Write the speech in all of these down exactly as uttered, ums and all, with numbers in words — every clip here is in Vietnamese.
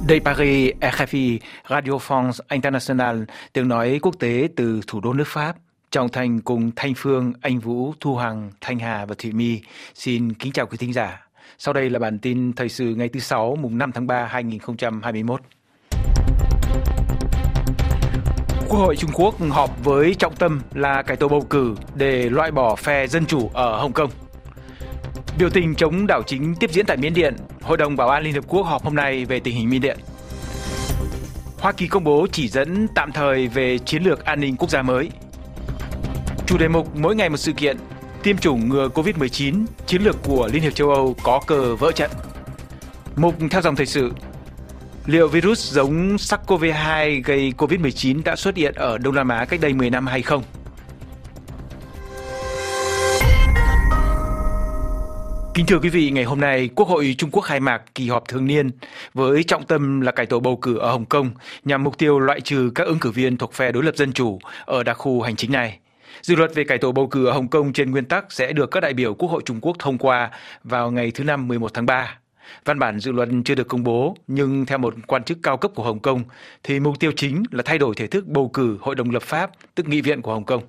Đây Paris, R F I, Radio France International, tiếng nói quốc tế từ thủ đô nước Pháp. Trọng Thành cùng Thanh Phương, Anh Vũ, Thu Hằng, Thanh Hà và Thủy My xin kính chào quý thính giả. Sau đây là bản tin thời sự ngày thứ Sáu, mùng năm tháng ba, hai nghìn không trăm hai mươi mốt. Quốc hội Trung Quốc họp với trọng tâm là cải tổ bầu cử để loại bỏ phe Dân Chủ ở Hồng Kông. Biểu tình chống đảo chính tiếp diễn tại Miến Điện. Hội đồng Bảo an Liên Hợp Quốc họp hôm nay về tình hình Miến Điện. Hoa Kỳ công bố chỉ dẫn tạm thời về chiến lược an ninh quốc gia mới. Chủ đề mục mỗi ngày một sự kiện, tiêm chủng ngừa covid mười chín, chiến lược của Liên hiệp châu Âu có cờ vỡ trận. Mục theo dòng thời sự, liệu virus giống SARS-xê o vê hai gây covid mười chín đã xuất hiện ở Đông Nam Á cách đây mười năm hay không? Kính thưa quý vị, ngày hôm nay, Quốc hội Trung Quốc khai mạc kỳ họp thường niên với trọng tâm là cải tổ bầu cử ở Hồng Kông nhằm mục tiêu loại trừ các ứng cử viên thuộc phe đối lập Dân Chủ ở đặc khu hành chính này. Dự luật về cải tổ bầu cử ở Hồng Kông trên nguyên tắc sẽ được các đại biểu Quốc hội Trung Quốc thông qua vào ngày thứ Năm mười một tháng ba. Văn bản dự luật chưa được công bố, nhưng theo một quan chức cao cấp của Hồng Kông, thì mục tiêu chính là thay đổi thể thức bầu cử Hội đồng lập pháp, tức Nghị viện của Hồng Kông.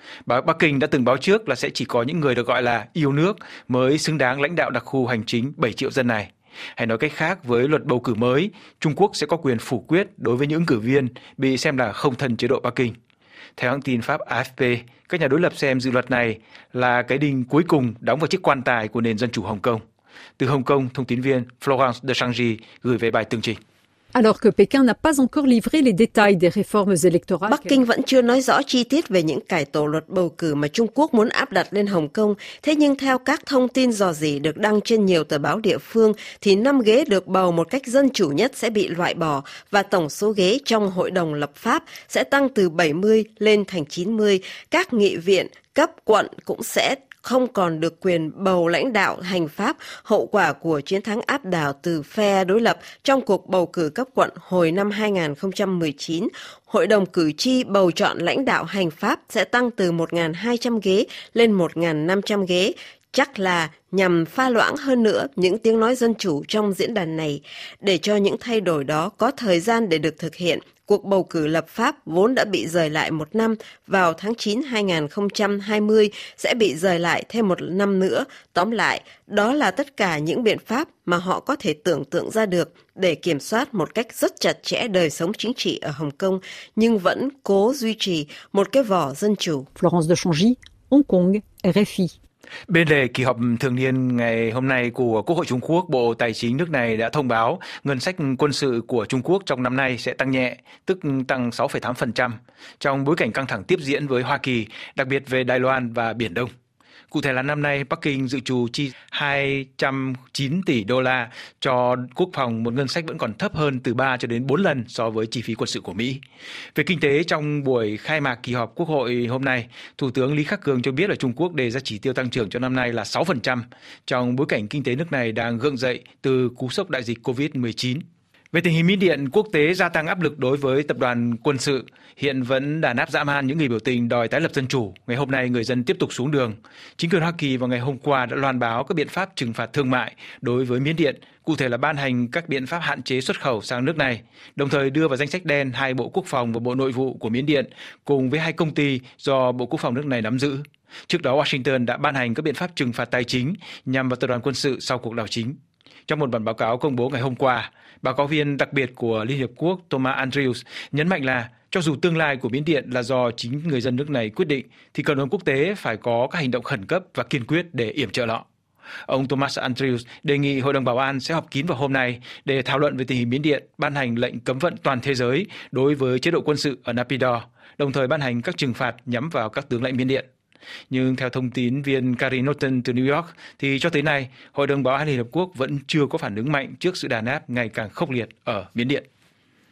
Bắc Kinh đã từng báo trước là sẽ chỉ có những người được gọi là yêu nước mới xứng đáng lãnh đạo đặc khu hành chính bảy triệu dân này. Hay nói cách khác, với luật bầu cử mới, Trung Quốc sẽ có quyền phủ quyết đối với những ứng cử viên bị xem là không thân chế độ Bắc Kinh. Theo hãng tin Pháp A F P, các nhà đối lập xem dự luật này là cái đinh cuối cùng đóng vào chiếc quan tài của nền dân chủ Hồng Kông. Từ Hồng Kông, thông tín viên Florence de Changy gửi về bài tường trình. Alors que Pékin n'a pas encore livré les détails des réformes électorales. Bắc Kinh vẫn chưa nói rõ chi tiết về những cải tổ luật bầu cử mà Trung Quốc muốn áp đặt lên Hồng Kông. Thế nhưng theo các thông tin rò rỉ được đăng trên nhiều tờ báo địa phương, thì năm ghế được bầu một cách dân chủ nhất sẽ bị loại bỏ và tổng số ghế trong Hội đồng lập pháp sẽ tăng từ bảy mươi lên thành chín mươi. Các nghị viện cấp quận cũng sẽ không còn được quyền bầu lãnh đạo hành pháp, hậu quả của chiến thắng áp đảo từ phe đối lập trong cuộc bầu cử cấp quận hồi năm hai nghìn không trăm mười chín. Hội đồng cử tri bầu chọn lãnh đạo hành pháp sẽ tăng từ một nghìn hai trăm ghế lên một nghìn năm trăm ghế, chắc là nhằm pha loãng hơn nữa những tiếng nói dân chủ trong diễn đàn này. Để cho những thay đổi đó có thời gian để được thực hiện, cuộc bầu cử lập pháp vốn đã bị dời lại một năm vào tháng chín hai nghìn không trăm hai mươi sẽ bị dời lại thêm một năm nữa. Tóm lại, đó là tất cả những biện pháp mà họ có thể tưởng tượng ra được để kiểm soát một cách rất chặt chẽ đời sống chính trị ở Hồng Kông, nhưng vẫn cố duy trì một cái vỏ dân chủ. Florence de Changy, Hong Kong, R F I. Bên lề kỳ họp thường niên ngày hôm nay của Quốc hội Trung Quốc, Bộ Tài chính nước này đã thông báo ngân sách quân sự của Trung Quốc trong năm nay sẽ tăng nhẹ, tức tăng sáu phẩy tám phần trăm, trong bối cảnh căng thẳng tiếp diễn với Hoa Kỳ, đặc biệt về Đài Loan và Biển Đông. Cụ thể là năm nay, Bắc Kinh dự trù chi hai trăm chín tỷ đô la cho quốc phòng, một ngân sách vẫn còn thấp hơn từ ba cho đến bốn lần so với chi phí quân sự của Mỹ. Về kinh tế, trong buổi khai mạc kỳ họp Quốc hội hôm nay, Thủ tướng Lý Khắc Cường cho biết là Trung Quốc đề ra chỉ tiêu tăng trưởng cho năm nay là sáu phần trăm, trong bối cảnh kinh tế nước này đang gượng dậy từ cú sốc đại dịch covid mười chín. Về tình hình Miến Điện, quốc tế gia tăng áp lực đối với tập đoàn quân sự, hiện vẫn đàn áp dã man những người biểu tình đòi tái lập dân chủ. Ngày hôm nay, người dân tiếp tục xuống đường. Chính quyền Hoa Kỳ vào ngày hôm qua đã loan báo các biện pháp trừng phạt thương mại đối với Miến Điện, cụ thể là ban hành các biện pháp hạn chế xuất khẩu sang nước này, đồng thời đưa vào danh sách đen hai Bộ Quốc phòng và Bộ Nội vụ của Miến Điện cùng với hai công ty do Bộ Quốc phòng nước này nắm giữ. Trước đó, Washington đã ban hành các biện pháp trừng phạt tài chính nhằm vào tập đoàn quân sự sau cuộc đảo chính. Trong một bản báo cáo công bố ngày hôm qua, báo cáo viên đặc biệt của Liên Hiệp Quốc Thomas Andrews nhấn mạnh là cho dù tương lai của Miến Điện là do chính người dân nước này quyết định, thì cộng đồng quốc tế phải có các hành động khẩn cấp và kiên quyết để yểm trợ nó. Ông Thomas Andrews đề nghị Hội đồng Bảo an sẽ họp kín vào hôm nay để thảo luận về tình hình Miến Điện, ban hành lệnh cấm vận toàn thế giới đối với chế độ quân sự ở Naypyidaw, đồng thời ban hành các trừng phạt nhắm vào các tướng lãnh Miến Điện. Nhưng theo thông tín viên Carrie Norton từ New York, thì cho tới nay, Hội đồng Bảo an Liên Hợp Quốc vẫn chưa có phản ứng mạnh trước sự đàn áp ngày càng khốc liệt ở Miến Điện.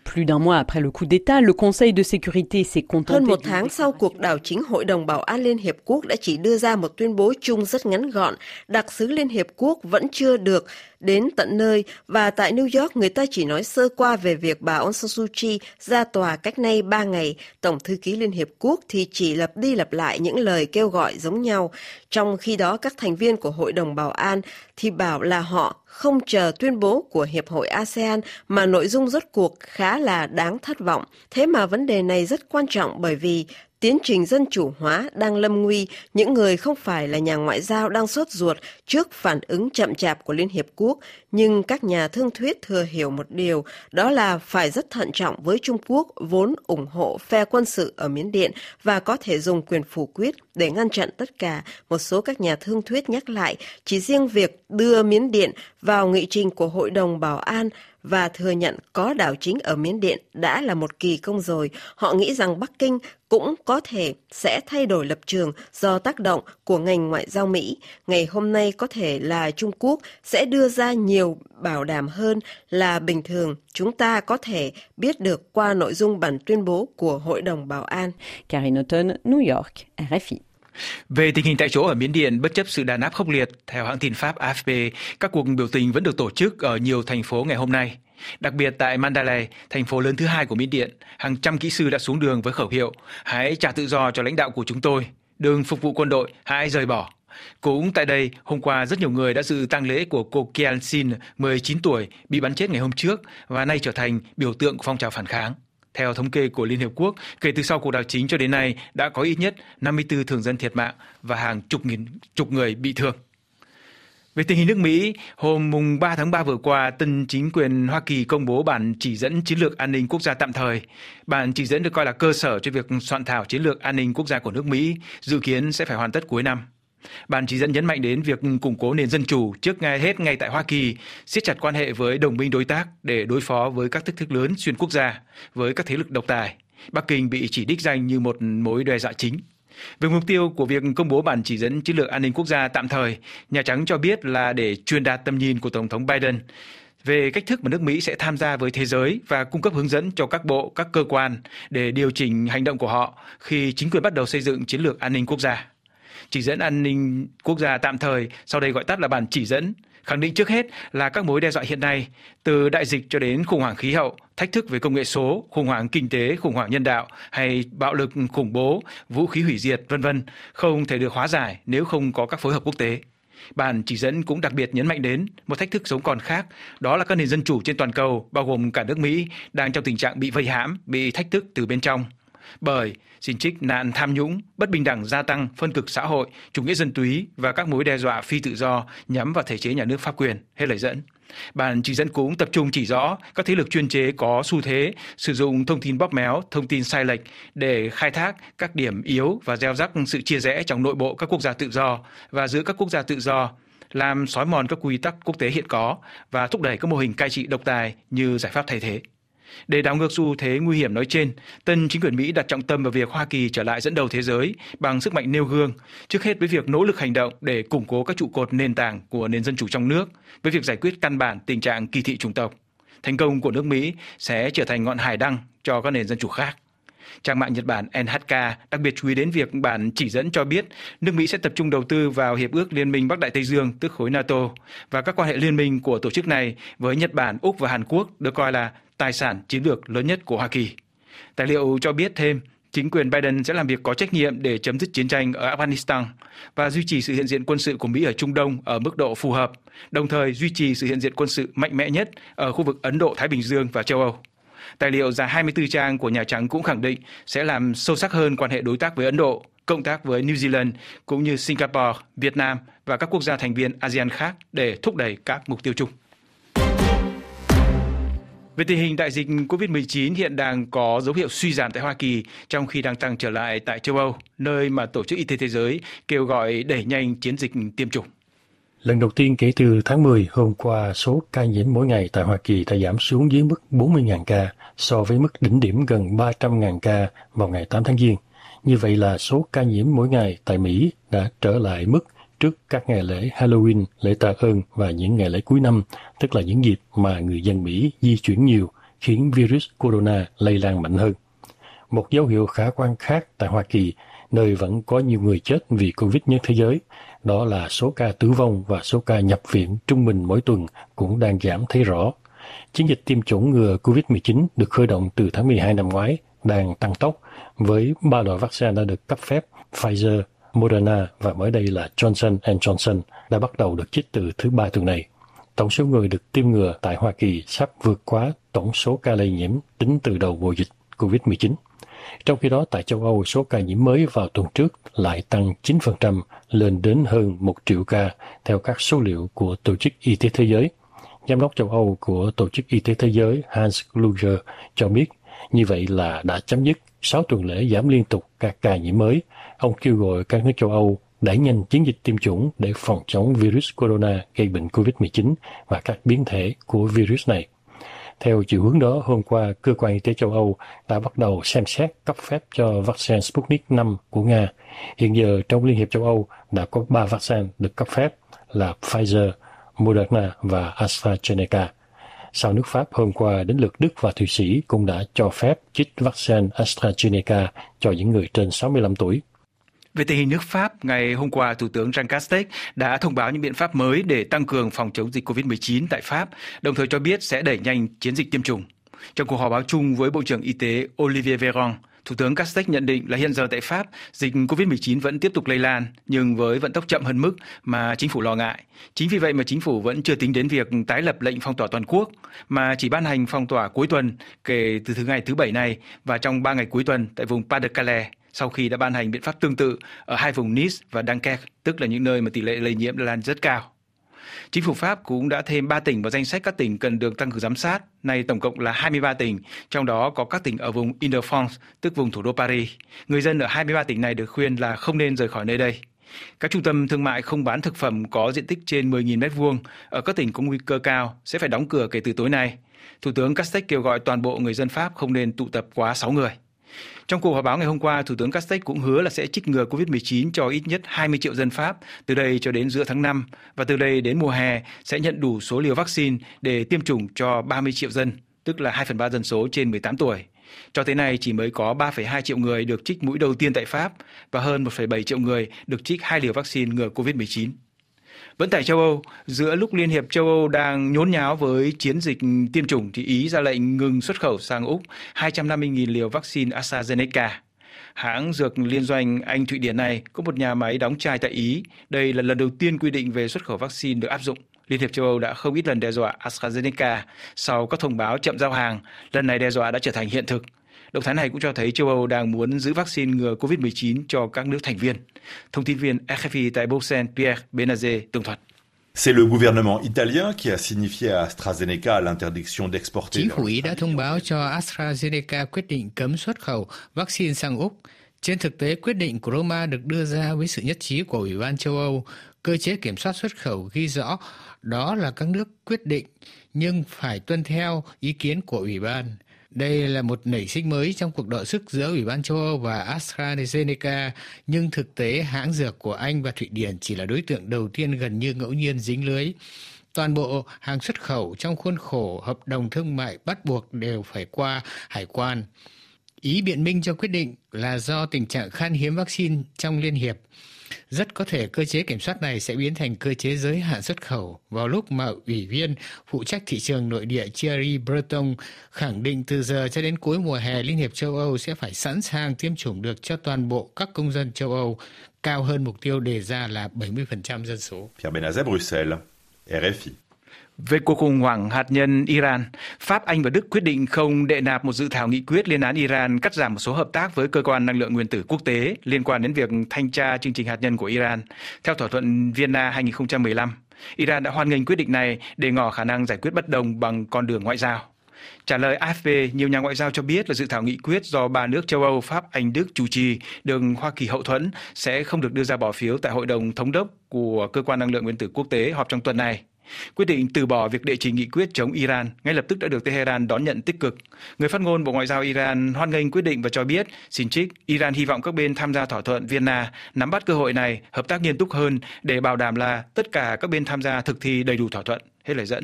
Plus d'un mois après le coup d'État, le Conseil de sécurité s'est contenté... Hơn một tháng sau cuộc đảo chính, Hội đồng Bảo an Liên Hiệp Quốc đã chỉ đưa ra một tuyên bố chung rất ngắn gọn. Đặc sứ Liên Hiệp Quốc vẫn chưa được đến tận nơi, và tại New York người ta chỉ nói sơ qua về việc bà Aung San Suu Kyi ra tòa cách nay ba ngày. Tổng thư ký Liên Hiệp Quốc thì chỉ lặp đi lặp lại những lời kêu gọi giống nhau. Trong khi đó, các thành viên của Hội đồng Bảo an thì bảo là họ không chờ tuyên bố của Hiệp hội a sê an mà nội dung rốt cuộc khá là đáng thất vọng. Thế mà vấn đề này rất quan trọng bởi vì tiến trình dân chủ hóa đang lâm nguy. Những người không phải là nhà ngoại giao đang sốt ruột trước phản ứng chậm chạp của Liên Hiệp Quốc, nhưng các nhà thương thuyết thừa hiểu một điều, đó là phải rất thận trọng với Trung Quốc vốn ủng hộ phe quân sự ở Miến Điện và có thể dùng quyền phủ quyết để ngăn chặn tất cả. Một số các nhà thương thuyết nhắc lại, chỉ riêng việc đưa Miến Điện vào nghị trình của Hội đồng Bảo an và thừa nhận có đảo chính ở Miến Điện đã là một kỳ công rồi. Họ nghĩ rằng Bắc Kinh cũng có thể sẽ thay đổi lập trường do tác động của ngành ngoại giao Mỹ. Ngày hôm nay có thể là Trung Quốc sẽ đưa ra nhiều bảo đảm hơn là bình thường chúng ta có thể biết được qua nội dung bản tuyên bố của Hội đồng Bảo an. Karine Houghton, New York, R F I. Về tình hình tại chỗ ở Miến Điện, bất chấp sự đàn áp khốc liệt, theo hãng tin Pháp A F P, các cuộc biểu tình vẫn được tổ chức ở nhiều thành phố ngày hôm nay. Đặc biệt tại Mandalay, thành phố lớn thứ hai của Miến Điện, hàng trăm kỹ sư đã xuống đường với khẩu hiệu "Hãy trả tự do cho lãnh đạo của chúng tôi, đừng phục vụ quân đội, hãy rời bỏ." Cũng tại đây, hôm qua rất nhiều người đã dự tang lễ của cô Kian Sin, mười chín tuổi, bị bắn chết ngày hôm trước và nay trở thành biểu tượng của phong trào phản kháng. Theo thống kê của Liên Hiệp Quốc, kể từ sau cuộc đảo chính cho đến nay đã có ít nhất năm mươi tư thường dân thiệt mạng và hàng chục nghìn chục người bị thương. Về tình hình nước Mỹ, hôm mùng ba tháng ba vừa qua, tân chính quyền Hoa Kỳ công bố bản chỉ dẫn chiến lược an ninh quốc gia tạm thời. Bản chỉ dẫn được coi là cơ sở cho việc soạn thảo chiến lược an ninh quốc gia của nước Mỹ, dự kiến sẽ phải hoàn tất cuối năm. Bản chỉ dẫn nhấn mạnh đến việc củng cố nền dân chủ trước ngay hết ngay tại Hoa Kỳ, siết chặt quan hệ với đồng minh đối tác để đối phó với các thách thức lớn xuyên quốc gia, với các thế lực độc tài. Bắc Kinh bị chỉ đích danh như một mối đe dọa chính. Về mục tiêu của việc công bố bản chỉ dẫn chiến lược an ninh quốc gia tạm thời, Nhà Trắng cho biết là để truyền đạt tầm nhìn của Tổng thống Biden về cách thức mà nước Mỹ sẽ tham gia với thế giới và cung cấp hướng dẫn cho các bộ, các cơ quan để điều chỉnh hành động của họ khi chính quyền bắt đầu xây dựng chiến lược an ninh quốc gia. Chỉ dẫn an ninh quốc gia tạm thời, sau đây gọi tắt là bản chỉ dẫn, khẳng định trước hết là các mối đe dọa hiện nay, từ đại dịch cho đến khủng hoảng khí hậu, thách thức về công nghệ số, khủng hoảng kinh tế, khủng hoảng nhân đạo hay bạo lực, khủng bố, vũ khí hủy diệt, vân vân, không thể được hóa giải nếu không có các phối hợp quốc tế. Bản chỉ dẫn cũng đặc biệt nhấn mạnh đến một thách thức sống còn khác, đó là các nền dân chủ trên toàn cầu, bao gồm cả nước Mỹ, đang trong tình trạng bị vây hãm, bị thách thức từ bên trong. Bởi xin trích nạn tham nhũng, bất bình đẳng gia tăng, phân cực xã hội, chủ nghĩa dân túy và các mối đe dọa phi tự do nhắm vào thể chế nhà nước pháp quyền, hết lời dẫn. Bản chỉ dẫn cũng tập trung chỉ rõ các thế lực chuyên chế có xu thế sử dụng thông tin bóp méo, thông tin sai lệch để khai thác các điểm yếu và gieo rắc sự chia rẽ trong nội bộ các quốc gia tự do và giữa các quốc gia tự do, làm xói mòn các quy tắc quốc tế hiện có và thúc đẩy các mô hình cai trị độc tài như giải pháp thay thế. Để đảo ngược xu thế nguy hiểm nói trên, tân chính quyền Mỹ đặt trọng tâm vào việc Hoa Kỳ trở lại dẫn đầu thế giới bằng sức mạnh nêu gương, trước hết với việc nỗ lực hành động để củng cố các trụ cột nền tảng của nền dân chủ trong nước, với việc giải quyết căn bản tình trạng kỳ thị chủng tộc. Thành công của nước Mỹ sẽ trở thành ngọn hải đăng cho các nền dân chủ khác. Trang mạng Nhật Bản en hát ca đặc biệt chú ý đến việc bản chỉ dẫn cho biết nước Mỹ sẽ tập trung đầu tư vào Hiệp ước Liên minh Bắc Đại Tây Dương, tức khối NATO, và các quan hệ liên minh của tổ chức này với Nhật Bản, Úc và Hàn Quốc được coi là tài sản chiến lược lớn nhất của Hoa Kỳ. Tài liệu cho biết thêm, chính quyền Biden sẽ làm việc có trách nhiệm để chấm dứt chiến tranh ở Afghanistan và duy trì sự hiện diện quân sự của Mỹ ở Trung Đông ở mức độ phù hợp, đồng thời duy trì sự hiện diện quân sự mạnh mẽ nhất ở khu vực Ấn Độ-Thái Bình Dương và châu Âu. Tài liệu dài hai mươi tư trang của Nhà Trắng cũng khẳng định sẽ làm sâu sắc hơn quan hệ đối tác với Ấn Độ, cộng tác với New Zealand cũng như Singapore, Việt Nam và các quốc gia thành viên a sê an khác để thúc đẩy các mục tiêu chung. Về tình hình đại dịch covid mười chín hiện đang có dấu hiệu suy giảm tại Hoa Kỳ, trong khi đang tăng trở lại tại châu Âu, nơi mà Tổ chức Y tế Thế giới kêu gọi đẩy nhanh chiến dịch tiêm chủng. Lần đầu tiên kể từ tháng mười, hôm qua số ca nhiễm mỗi ngày tại Hoa Kỳ đã giảm xuống dưới mức bốn mươi nghìn ca so với mức đỉnh điểm gần ba trăm nghìn ca vào ngày tám tháng Giêng. Như vậy là số ca nhiễm mỗi ngày tại Mỹ đã trở lại mức trước các ngày lễ Halloween, lễ tạ ơn và những ngày lễ cuối năm, tức là những dịp mà người dân Mỹ di chuyển nhiều khiến virus corona lây lan mạnh hơn. Một dấu hiệu khả quan khác tại Hoa Kỳ, nơi vẫn có nhiều người chết vì Covid nhất thế giới, đó là số ca tử vong và số ca nhập viện trung bình mỗi tuần cũng đang giảm thấy rõ. Chiến dịch tiêm chủng ngừa Covid mười chín được khởi động từ tháng mười hai năm ngoái đang tăng tốc, với ba loại vaccine đã được cấp phép Pfizer, Moderna và mới đây là Johnson and Johnson đã bắt đầu được chích từ thứ Ba tuần này. Tổng số người được tiêm ngừa tại Hoa Kỳ sắp vượt quá tổng số ca lây nhiễm tính từ đầu mùa dịch Covid mười chín. Trong khi đó, tại châu Âu, số ca nhiễm mới vào tuần trước lại tăng chín phần trăm lên đến hơn một triệu ca theo các số liệu của Tổ chức Y tế Thế giới. Giám đốc châu Âu của Tổ chức Y tế Thế giới Hans Kluge cho biết như vậy là đã chấm dứt sáu tuần lễ giảm liên tục các ca nhiễm mới. Ông kêu gọi các nước châu Âu đẩy nhanh chiến dịch tiêm chủng để phòng chống virus corona gây bệnh Covid mười chín và các biến thể của virus này. Theo chiều hướng đó, hôm qua, Cơ quan Y tế châu Âu đã bắt đầu xem xét cấp phép cho vaccine Sputnik năm của Nga. Hiện giờ, trong Liên hiệp châu Âu đã có ba vaccine được cấp phép là Pfizer, Moderna và AstraZeneca. Sau nước Pháp, hôm qua đến lượt Đức và Thụy Sĩ cũng đã cho phép chích vaccine AstraZeneca cho những người trên sáu mươi lăm tuổi. Về tình hình nước Pháp, ngày hôm qua, Thủ tướng Jean Castex đã thông báo những biện pháp mới để tăng cường phòng chống dịch Covid mười chín tại Pháp, đồng thời cho biết sẽ đẩy nhanh chiến dịch tiêm chủng. Trong cuộc họp báo chung với Bộ trưởng Y tế Olivier Véran, Thủ tướng Castex nhận định là hiện giờ tại Pháp, dịch Covid mười chín vẫn tiếp tục lây lan, nhưng với vận tốc chậm hơn mức mà chính phủ lo ngại. Chính vì vậy mà chính phủ vẫn chưa tính đến việc tái lập lệnh phong tỏa toàn quốc, mà chỉ ban hành phong tỏa cuối tuần kể từ thứ ngày thứ Bảy này và trong ba ngày cuối tuần tại vùng Pas-de-Calais, sau khi đã ban hành biện pháp tương tự ở hai vùng Nice và Dunkerque, tức là những nơi mà tỷ lệ lây nhiễm lan rất cao. Chính phủ Pháp cũng đã thêm ba tỉnh vào danh sách các tỉnh cần được tăng cường giám sát. Nay tổng cộng là hai mươi ba tỉnh, trong đó có các tỉnh ở vùng Île-de-France, tức vùng thủ đô Paris. Người dân ở hai mươi ba tỉnh này được khuyên là không nên rời khỏi nơi đây. Các trung tâm thương mại không bán thực phẩm có diện tích trên mười nghìn mét vuông ở các tỉnh có nguy cơ cao sẽ phải đóng cửa kể từ tối nay. Thủ tướng Castex kêu gọi toàn bộ người dân Pháp không nên tụ tập quá sáu người. Trong cuộc họp báo ngày hôm qua, Thủ tướng Castex cũng hứa là sẽ trích ngừa Covid mười chín cho ít nhất hai mươi triệu dân Pháp từ đây cho đến giữa tháng năm và từ đây đến mùa hè sẽ nhận đủ số liều vaccine để tiêm chủng cho ba mươi triệu dân, tức là hai phần ba dân số trên mười tám tuổi. Cho tới nay chỉ mới có ba phẩy hai triệu người được trích mũi đầu tiên tại Pháp và hơn một phẩy bảy triệu người được trích hai liều vaccine ngừa Covid mười chín. Vẫn tại châu Âu, giữa lúc Liên hiệp châu Âu đang nhốn nháo với chiến dịch tiêm chủng thì Ý ra lệnh ngừng xuất khẩu sang Úc hai trăm năm mươi nghìn liều vaccine AstraZeneca. Hãng dược liên doanh Anh Thụy Điển này có một nhà máy đóng chai tại Ý. Đây là lần đầu tiên quy định về xuất khẩu vaccine được áp dụng. Liên hiệp châu Âu đã không ít lần đe dọa AstraZeneca sau các thông báo chậm giao hàng. Lần này đe dọa đã trở thành hiện thực. Động thái này cũng cho thấy châu Âu đang muốn giữ vaccine ngừa Covid mười chín cho các nước thành viên. Thông tin viên R F I tại Bruxelles Pierre Benazet tường thuật. C'est le gouvernement italien qui a signifié à AstraZeneca l'interdiction d'exporter. Chính phủ Ý đã thông báo cho AstraZeneca quyết định cấm xuất khẩu vaccine sang Úc. Trên thực tế, quyết định của Roma được đưa ra với sự nhất trí của Ủy ban châu Âu. Cơ chế kiểm soát xuất khẩu ghi rõ đó là các nước quyết định nhưng phải tuân theo ý kiến của Ủy ban. Đây là một nảy sinh mới trong cuộc đọ sức giữa Ủy ban châu Âu và AstraZeneca, nhưng thực tế hãng dược của Anh và Thụy Điển chỉ là đối tượng đầu tiên gần như ngẫu nhiên dính lưới. Toàn bộ hàng xuất khẩu trong khuôn khổ hợp đồng thương mại bắt buộc đều phải qua hải quan. Ý biện minh cho quyết định là do tình trạng khan hiếm vaccine trong Liên hiệp. Rất có thể cơ chế kiểm soát này sẽ biến thành cơ chế giới hạn xuất khẩu vào lúc mà Ủy viên phụ trách thị trường nội địa Thierry Breton khẳng định từ giờ cho đến cuối mùa hè Liên hiệp châu Âu sẽ phải sẵn sàng tiêm chủng được cho toàn bộ các công dân châu Âu, cao hơn mục tiêu đề ra là bảy mươi phần trăm dân số. Pierre Benazet, Bruxelles, R F I. Về cuộc khủng hoảng hạt nhân Iran, Pháp, Anh và Đức quyết định không đệ nạp một dự thảo nghị quyết lên án Iran cắt giảm một số hợp tác với cơ quan năng lượng nguyên tử quốc tế liên quan đến việc thanh tra chương trình hạt nhân của Iran. Theo thỏa thuận Vienna hai không một năm, Iran đã hoan nghênh quyết định này để ngỏ khả năng giải quyết bất đồng bằng con đường ngoại giao. Trả lời A F P, nhiều nhà ngoại giao cho biết là dự thảo nghị quyết do ba nước châu Âu, Pháp, Anh, Đức chủ trì được Hoa Kỳ hậu thuẫn sẽ không được đưa ra bỏ phiếu tại Hội đồng Thống đốc của Cơ quan Năng lượng Nguyên tử Quốc tế họp trong tuần này. Quyết định từ bỏ việc đệ trình nghị quyết chống Iran ngay lập tức đã được Tehran đón nhận tích cực. Người phát ngôn Bộ Ngoại giao Iran hoan nghênh quyết định và cho biết, xin trích, Iran hy vọng các bên tham gia thỏa thuận Vienna nắm bắt cơ hội này, hợp tác nghiêm túc hơn để bảo đảm là tất cả các bên tham gia thực thi đầy đủ thỏa thuận. Hết lời dẫn.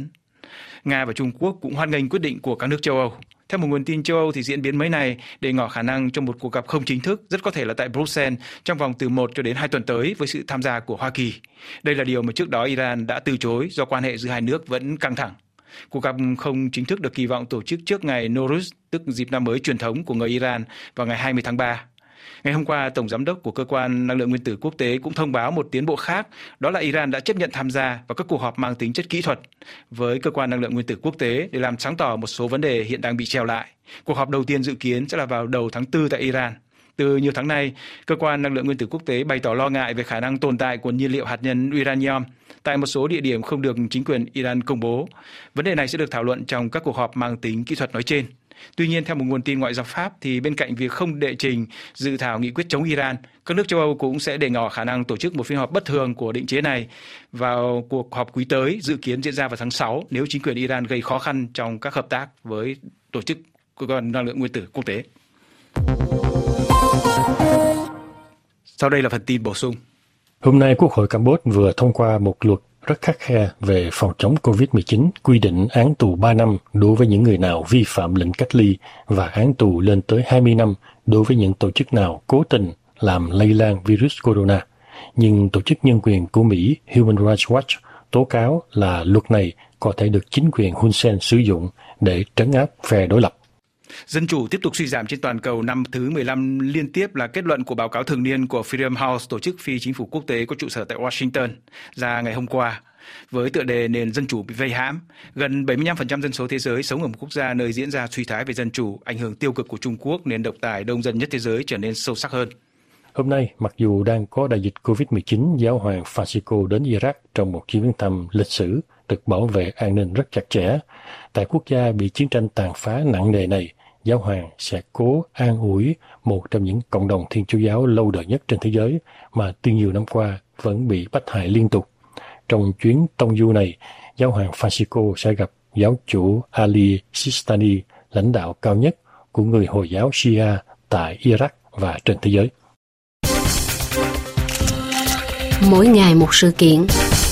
Nga và Trung Quốc cũng hoan nghênh quyết định của các nước châu Âu. Theo một nguồn tin châu Âu thì diễn biến mới này để ngỏ khả năng trong một cuộc gặp không chính thức, rất có thể là tại Bruxelles trong vòng từ một cho đến hai tuần tới với sự tham gia của Hoa Kỳ. Đây là điều mà trước đó Iran đã từ chối do quan hệ giữa hai nước vẫn căng thẳng. Cuộc gặp không chính thức được kỳ vọng tổ chức trước ngày Nowruz, tức dịp năm mới truyền thống của người Iran vào ngày hai mươi tháng ba. Ngày hôm qua, Tổng Giám đốc của Cơ quan Năng lượng Nguyên tử Quốc tế cũng thông báo một tiến bộ khác, đó là Iran đã chấp nhận tham gia vào các cuộc họp mang tính chất kỹ thuật với Cơ quan Năng lượng Nguyên tử Quốc tế để làm sáng tỏ một số vấn đề hiện đang bị treo lại. Cuộc họp đầu tiên dự kiến sẽ là vào đầu tháng tư tại Iran. Từ nhiều tháng nay, Cơ quan Năng lượng Nguyên tử Quốc tế bày tỏ lo ngại về khả năng tồn tại của nhiên liệu hạt nhân uranium tại một số địa điểm không được chính quyền Iran công bố. Vấn đề này sẽ được thảo luận trong các cuộc họp mang tính kỹ thuật nói trên. Tuy nhiên, theo một nguồn tin ngoại giao Pháp, thì bên cạnh việc không đệ trình dự thảo nghị quyết chống Iran, các nước châu Âu cũng sẽ để ngỏ khả năng tổ chức một phiên họp bất thường của định chế này vào cuộc họp quý tới, dự kiến diễn ra vào tháng sáu nếu chính quyền Iran gây khó khăn trong các hợp tác với tổ chức Cơ quan Năng lượng Nguyên tử Quốc tế. Sau đây là phần tin bổ sung. Hôm nay, Quốc hội Campuchia vừa thông qua một luật rất khắt khe về phòng chống covid mười chín, quy định án tù ba năm đối với những người nào vi phạm lệnh cách ly và án tù lên tới hai mươi năm đối với những tổ chức nào cố tình làm lây lan virus corona. Nhưng Tổ chức Nhân quyền của Mỹ Human Rights Watch tố cáo là luật này có thể được chính quyền Hun Sen sử dụng để trấn áp phe đối lập. Dân chủ tiếp tục suy giảm trên toàn cầu năm thứ mười lăm liên tiếp là kết luận của báo cáo thường niên của Freedom House, tổ chức phi chính phủ quốc tế có trụ sở tại Washington, ra ngày hôm qua. Với tựa đề nền dân chủ bị vây hãm, gần bảy mươi lăm phần trăm dân số thế giới sống ở một quốc gia nơi diễn ra suy thoái về dân chủ, ảnh hưởng tiêu cực của Trung Quốc nên độc tài đông dân nhất thế giới trở nên sâu sắc hơn. Hôm nay, mặc dù đang có đại dịch covid mười chín, Giáo hoàng Francisco đến Iraq trong một chuyến thăm lịch sử được bảo vệ an ninh rất chặt chẽ. Tại quốc gia bị chiến tranh tàn phá nặng nề này, Giáo hoàng sẽ cố an ủi một trong những cộng đồng Thiên Chúa giáo lâu đời nhất trên thế giới mà từ nhiều năm qua vẫn bị bắt hại liên tục. Trong chuyến tông du này, Giáo hoàng Francisco sẽ gặp giáo chủ Ali Sistani, lãnh đạo cao nhất của người Hồi giáo Shia tại Iraq và trên thế giới. Mỗi ngày một sự kiện.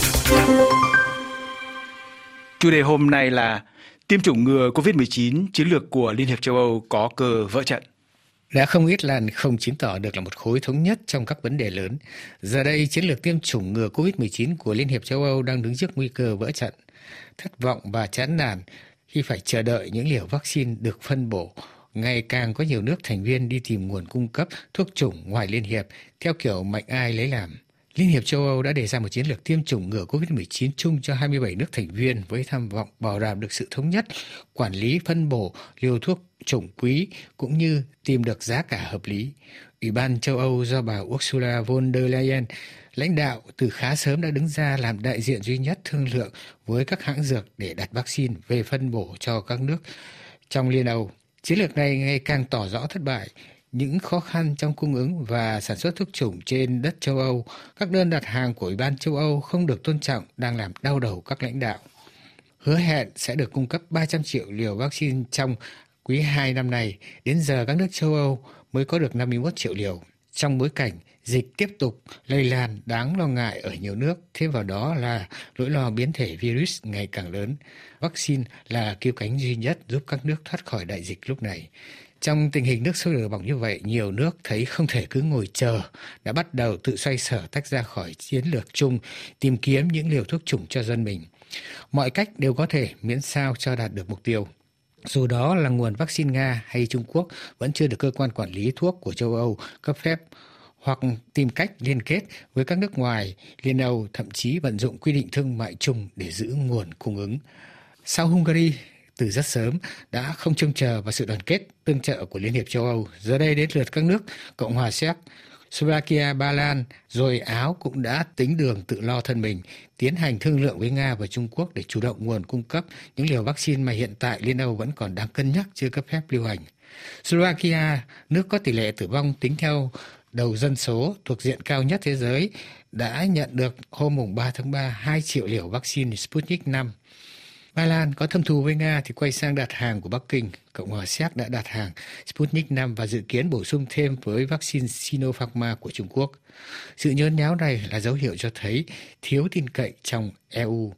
Chủ đề hôm nay là tiêm chủng ngừa covid mười chín, chiến lược của Liên hiệp châu Âu có cơ vỡ trận. Đã không ít lần không chứng tỏ được là một khối thống nhất trong các vấn đề lớn. Giờ đây, chiến lược tiêm chủng ngừa covid mười chín của Liên hiệp châu Âu đang đứng trước nguy cơ vỡ trận. Thất vọng và chán nản khi phải chờ đợi những liều vaccine được phân bổ. Ngày càng có nhiều nước thành viên đi tìm nguồn cung cấp thuốc chủng ngoài Liên hiệp, theo kiểu mạnh ai lấy làm. Liên hiệp châu Âu đã đề ra một chiến lược tiêm chủng ngừa covid mười chín chung cho hai mươi bảy nước thành viên với tham vọng bảo đảm được sự thống nhất, quản lý phân bổ liều thuốc chủng quý cũng như tìm được giá cả hợp lý. Ủy ban châu Âu do bà Ursula von der Leyen lãnh đạo từ khá sớm đã đứng ra làm đại diện duy nhất thương lượng với các hãng dược để đặt vaccine về phân bổ cho các nước trong Liên Âu. Chiến lược này ngày càng tỏ rõ thất bại. Những khó khăn trong cung ứng và sản xuất thuốc chủng trên đất châu Âu, các đơn đặt hàng của Ủy ban châu Âu không được tôn trọng đang làm đau đầu các lãnh đạo. Hứa hẹn sẽ được cung cấp ba trăm triệu liều vaccine trong quý hai năm nay, đến giờ các nước châu Âu mới có được năm mươi mốt triệu liều. Trong bối cảnh dịch tiếp tục lây lan đáng lo ngại ở nhiều nước, thêm vào đó là nỗi lo biến thể virus ngày càng lớn. Vaccine là cứu cánh duy nhất giúp các nước thoát khỏi đại dịch lúc này. Trong tình hình nước sôi lửa bỏng như vậy, nhiều nước thấy không thể cứ ngồi chờ, đã bắt đầu tự xoay sở tách ra khỏi chiến lược chung, tìm kiếm những liều thuốc chủng cho dân mình. Mọi cách đều có thể miễn sao cho đạt được mục tiêu. Dù đó là nguồn vaccine Nga hay Trung Quốc vẫn chưa được cơ quan quản lý thuốc của châu Âu cấp phép, hoặc tìm cách liên kết với các nước ngoài, Liên Âu thậm chí vận dụng quy định thương mại chung để giữ nguồn cung ứng. Sau Hungary, từ rất sớm đã không trông chờ vào sự đoàn kết tương trợ của Liên hiệp châu Âu. Giờ đây đến lượt các nước Cộng hòa Séc, Slovakia, Ba Lan, rồi Áo cũng đã tính đường tự lo thân mình, tiến hành thương lượng với Nga và Trung Quốc để chủ động nguồn cung cấp những liều vaccine mà hiện tại Liên Âu vẫn còn đang cân nhắc chưa cấp phép lưu hành. Slovakia, nước có tỷ lệ tử vong tính theo đầu dân số thuộc diện cao nhất thế giới, đã nhận được hôm ba tháng ba hai triệu liều vaccine Sputnik năm. Ba Lan có thâm thù với Nga thì quay sang đặt hàng của Bắc Kinh. Cộng hòa Séc đã đặt hàng Sputnik năm và dự kiến bổ sung thêm với vaccine Sinopharm của Trung Quốc. Sự nhớn nháo này là dấu hiệu cho thấy thiếu tin cậy trong e u.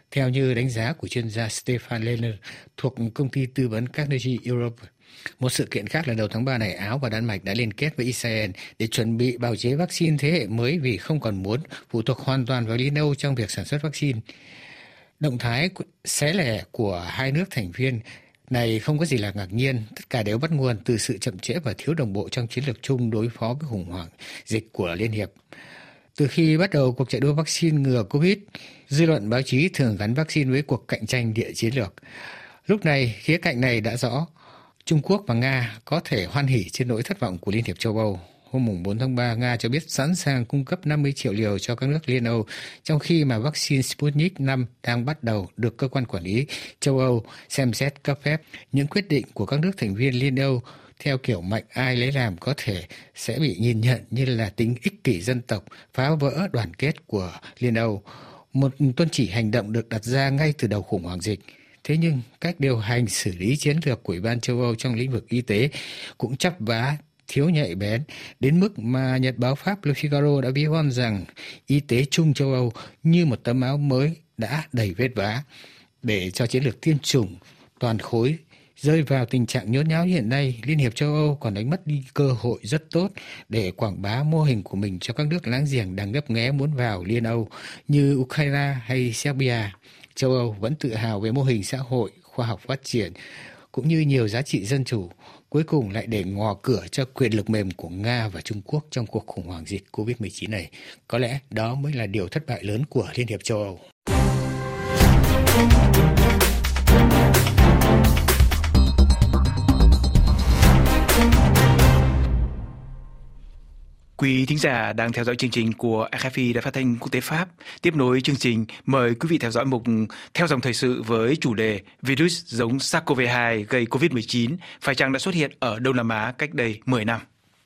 theo như đánh giá của chuyên gia Stefan Lehner thuộc công ty tư vấn Carnegie Europe. Một sự kiện khác là đầu tháng ba này, Áo và Đan Mạch đã liên kết với Israel để chuẩn bị bào chế vaccine thế hệ mới vì không còn muốn phụ thuộc hoàn toàn vào Liên Âu trong việc sản xuất vaccine. Động thái xé lẻ của hai nước thành viên này không có gì là ngạc nhiên, tất cả đều bắt nguồn từ sự chậm trễ và thiếu đồng bộ trong chiến lược chung đối phó với khủng hoảng dịch của Liên Hiệp. Từ khi bắt đầu cuộc chạy đua vaccine ngừa Covid, dư luận báo chí thường gắn vaccine với cuộc cạnh tranh địa chiến lược. Lúc này, khía cạnh này đã rõ. Trung Quốc và Nga có thể hoan hỉ trên nỗi thất vọng của Liên hiệp châu Âu. Hôm bốn tháng ba, Nga cho biết sẵn sàng cung cấp năm mươi triệu liều cho các nước Liên Âu, trong khi mà vaccine Sputnik V đang bắt đầu được cơ quan quản lý châu Âu xem xét cấp phép. Những quyết định của các nước thành viên Liên Âu theo kiểu mạnh ai lấy làm có thể sẽ bị nhìn nhận như là tính ích kỷ dân tộc, phá vỡ đoàn kết của Liên Âu. Một tuân chỉ hành động được đặt ra ngay từ đầu khủng hoảng dịch. Thế nhưng, cách điều hành xử lý chiến lược của Ủy ban châu Âu trong lĩnh vực y tế cũng chắp vá, thiếu nhạy bén, đến mức mà nhật báo Pháp Le Figaro đã ví von rằng y tế chung châu Âu như một tấm áo mới đã đầy vết vá. Để cho chiến lược tiêm chủng toàn khối rơi vào tình trạng nhốn nháo hiện nay, Liên hiệp châu Âu còn đánh mất đi cơ hội rất tốt để quảng bá mô hình của mình cho các nước láng giềng đang ngấp nghé muốn vào Liên Âu như Ukraine hay Serbia. Châu Âu vẫn tự hào về mô hình xã hội, khoa học phát triển, cũng như nhiều giá trị dân chủ, cuối cùng lại để ngò cửa cho quyền lực mềm của Nga và Trung Quốc trong cuộc khủng hoảng dịch covid mười chín này. Có lẽ đó mới là điều thất bại lớn của Liên hiệp châu Âu. Quý thính giả đang theo dõi chương trình của rờ ép i Đài Phát thanh Quốc tế Pháp. Tiếp nối chương trình, mời quý vị theo dõi mục Theo dòng thời sự với chủ đề Virus giống SARS-xê o vê hai gây covid mười chín phải chăng đã xuất hiện ở Đông Nam Á cách đây mười năm.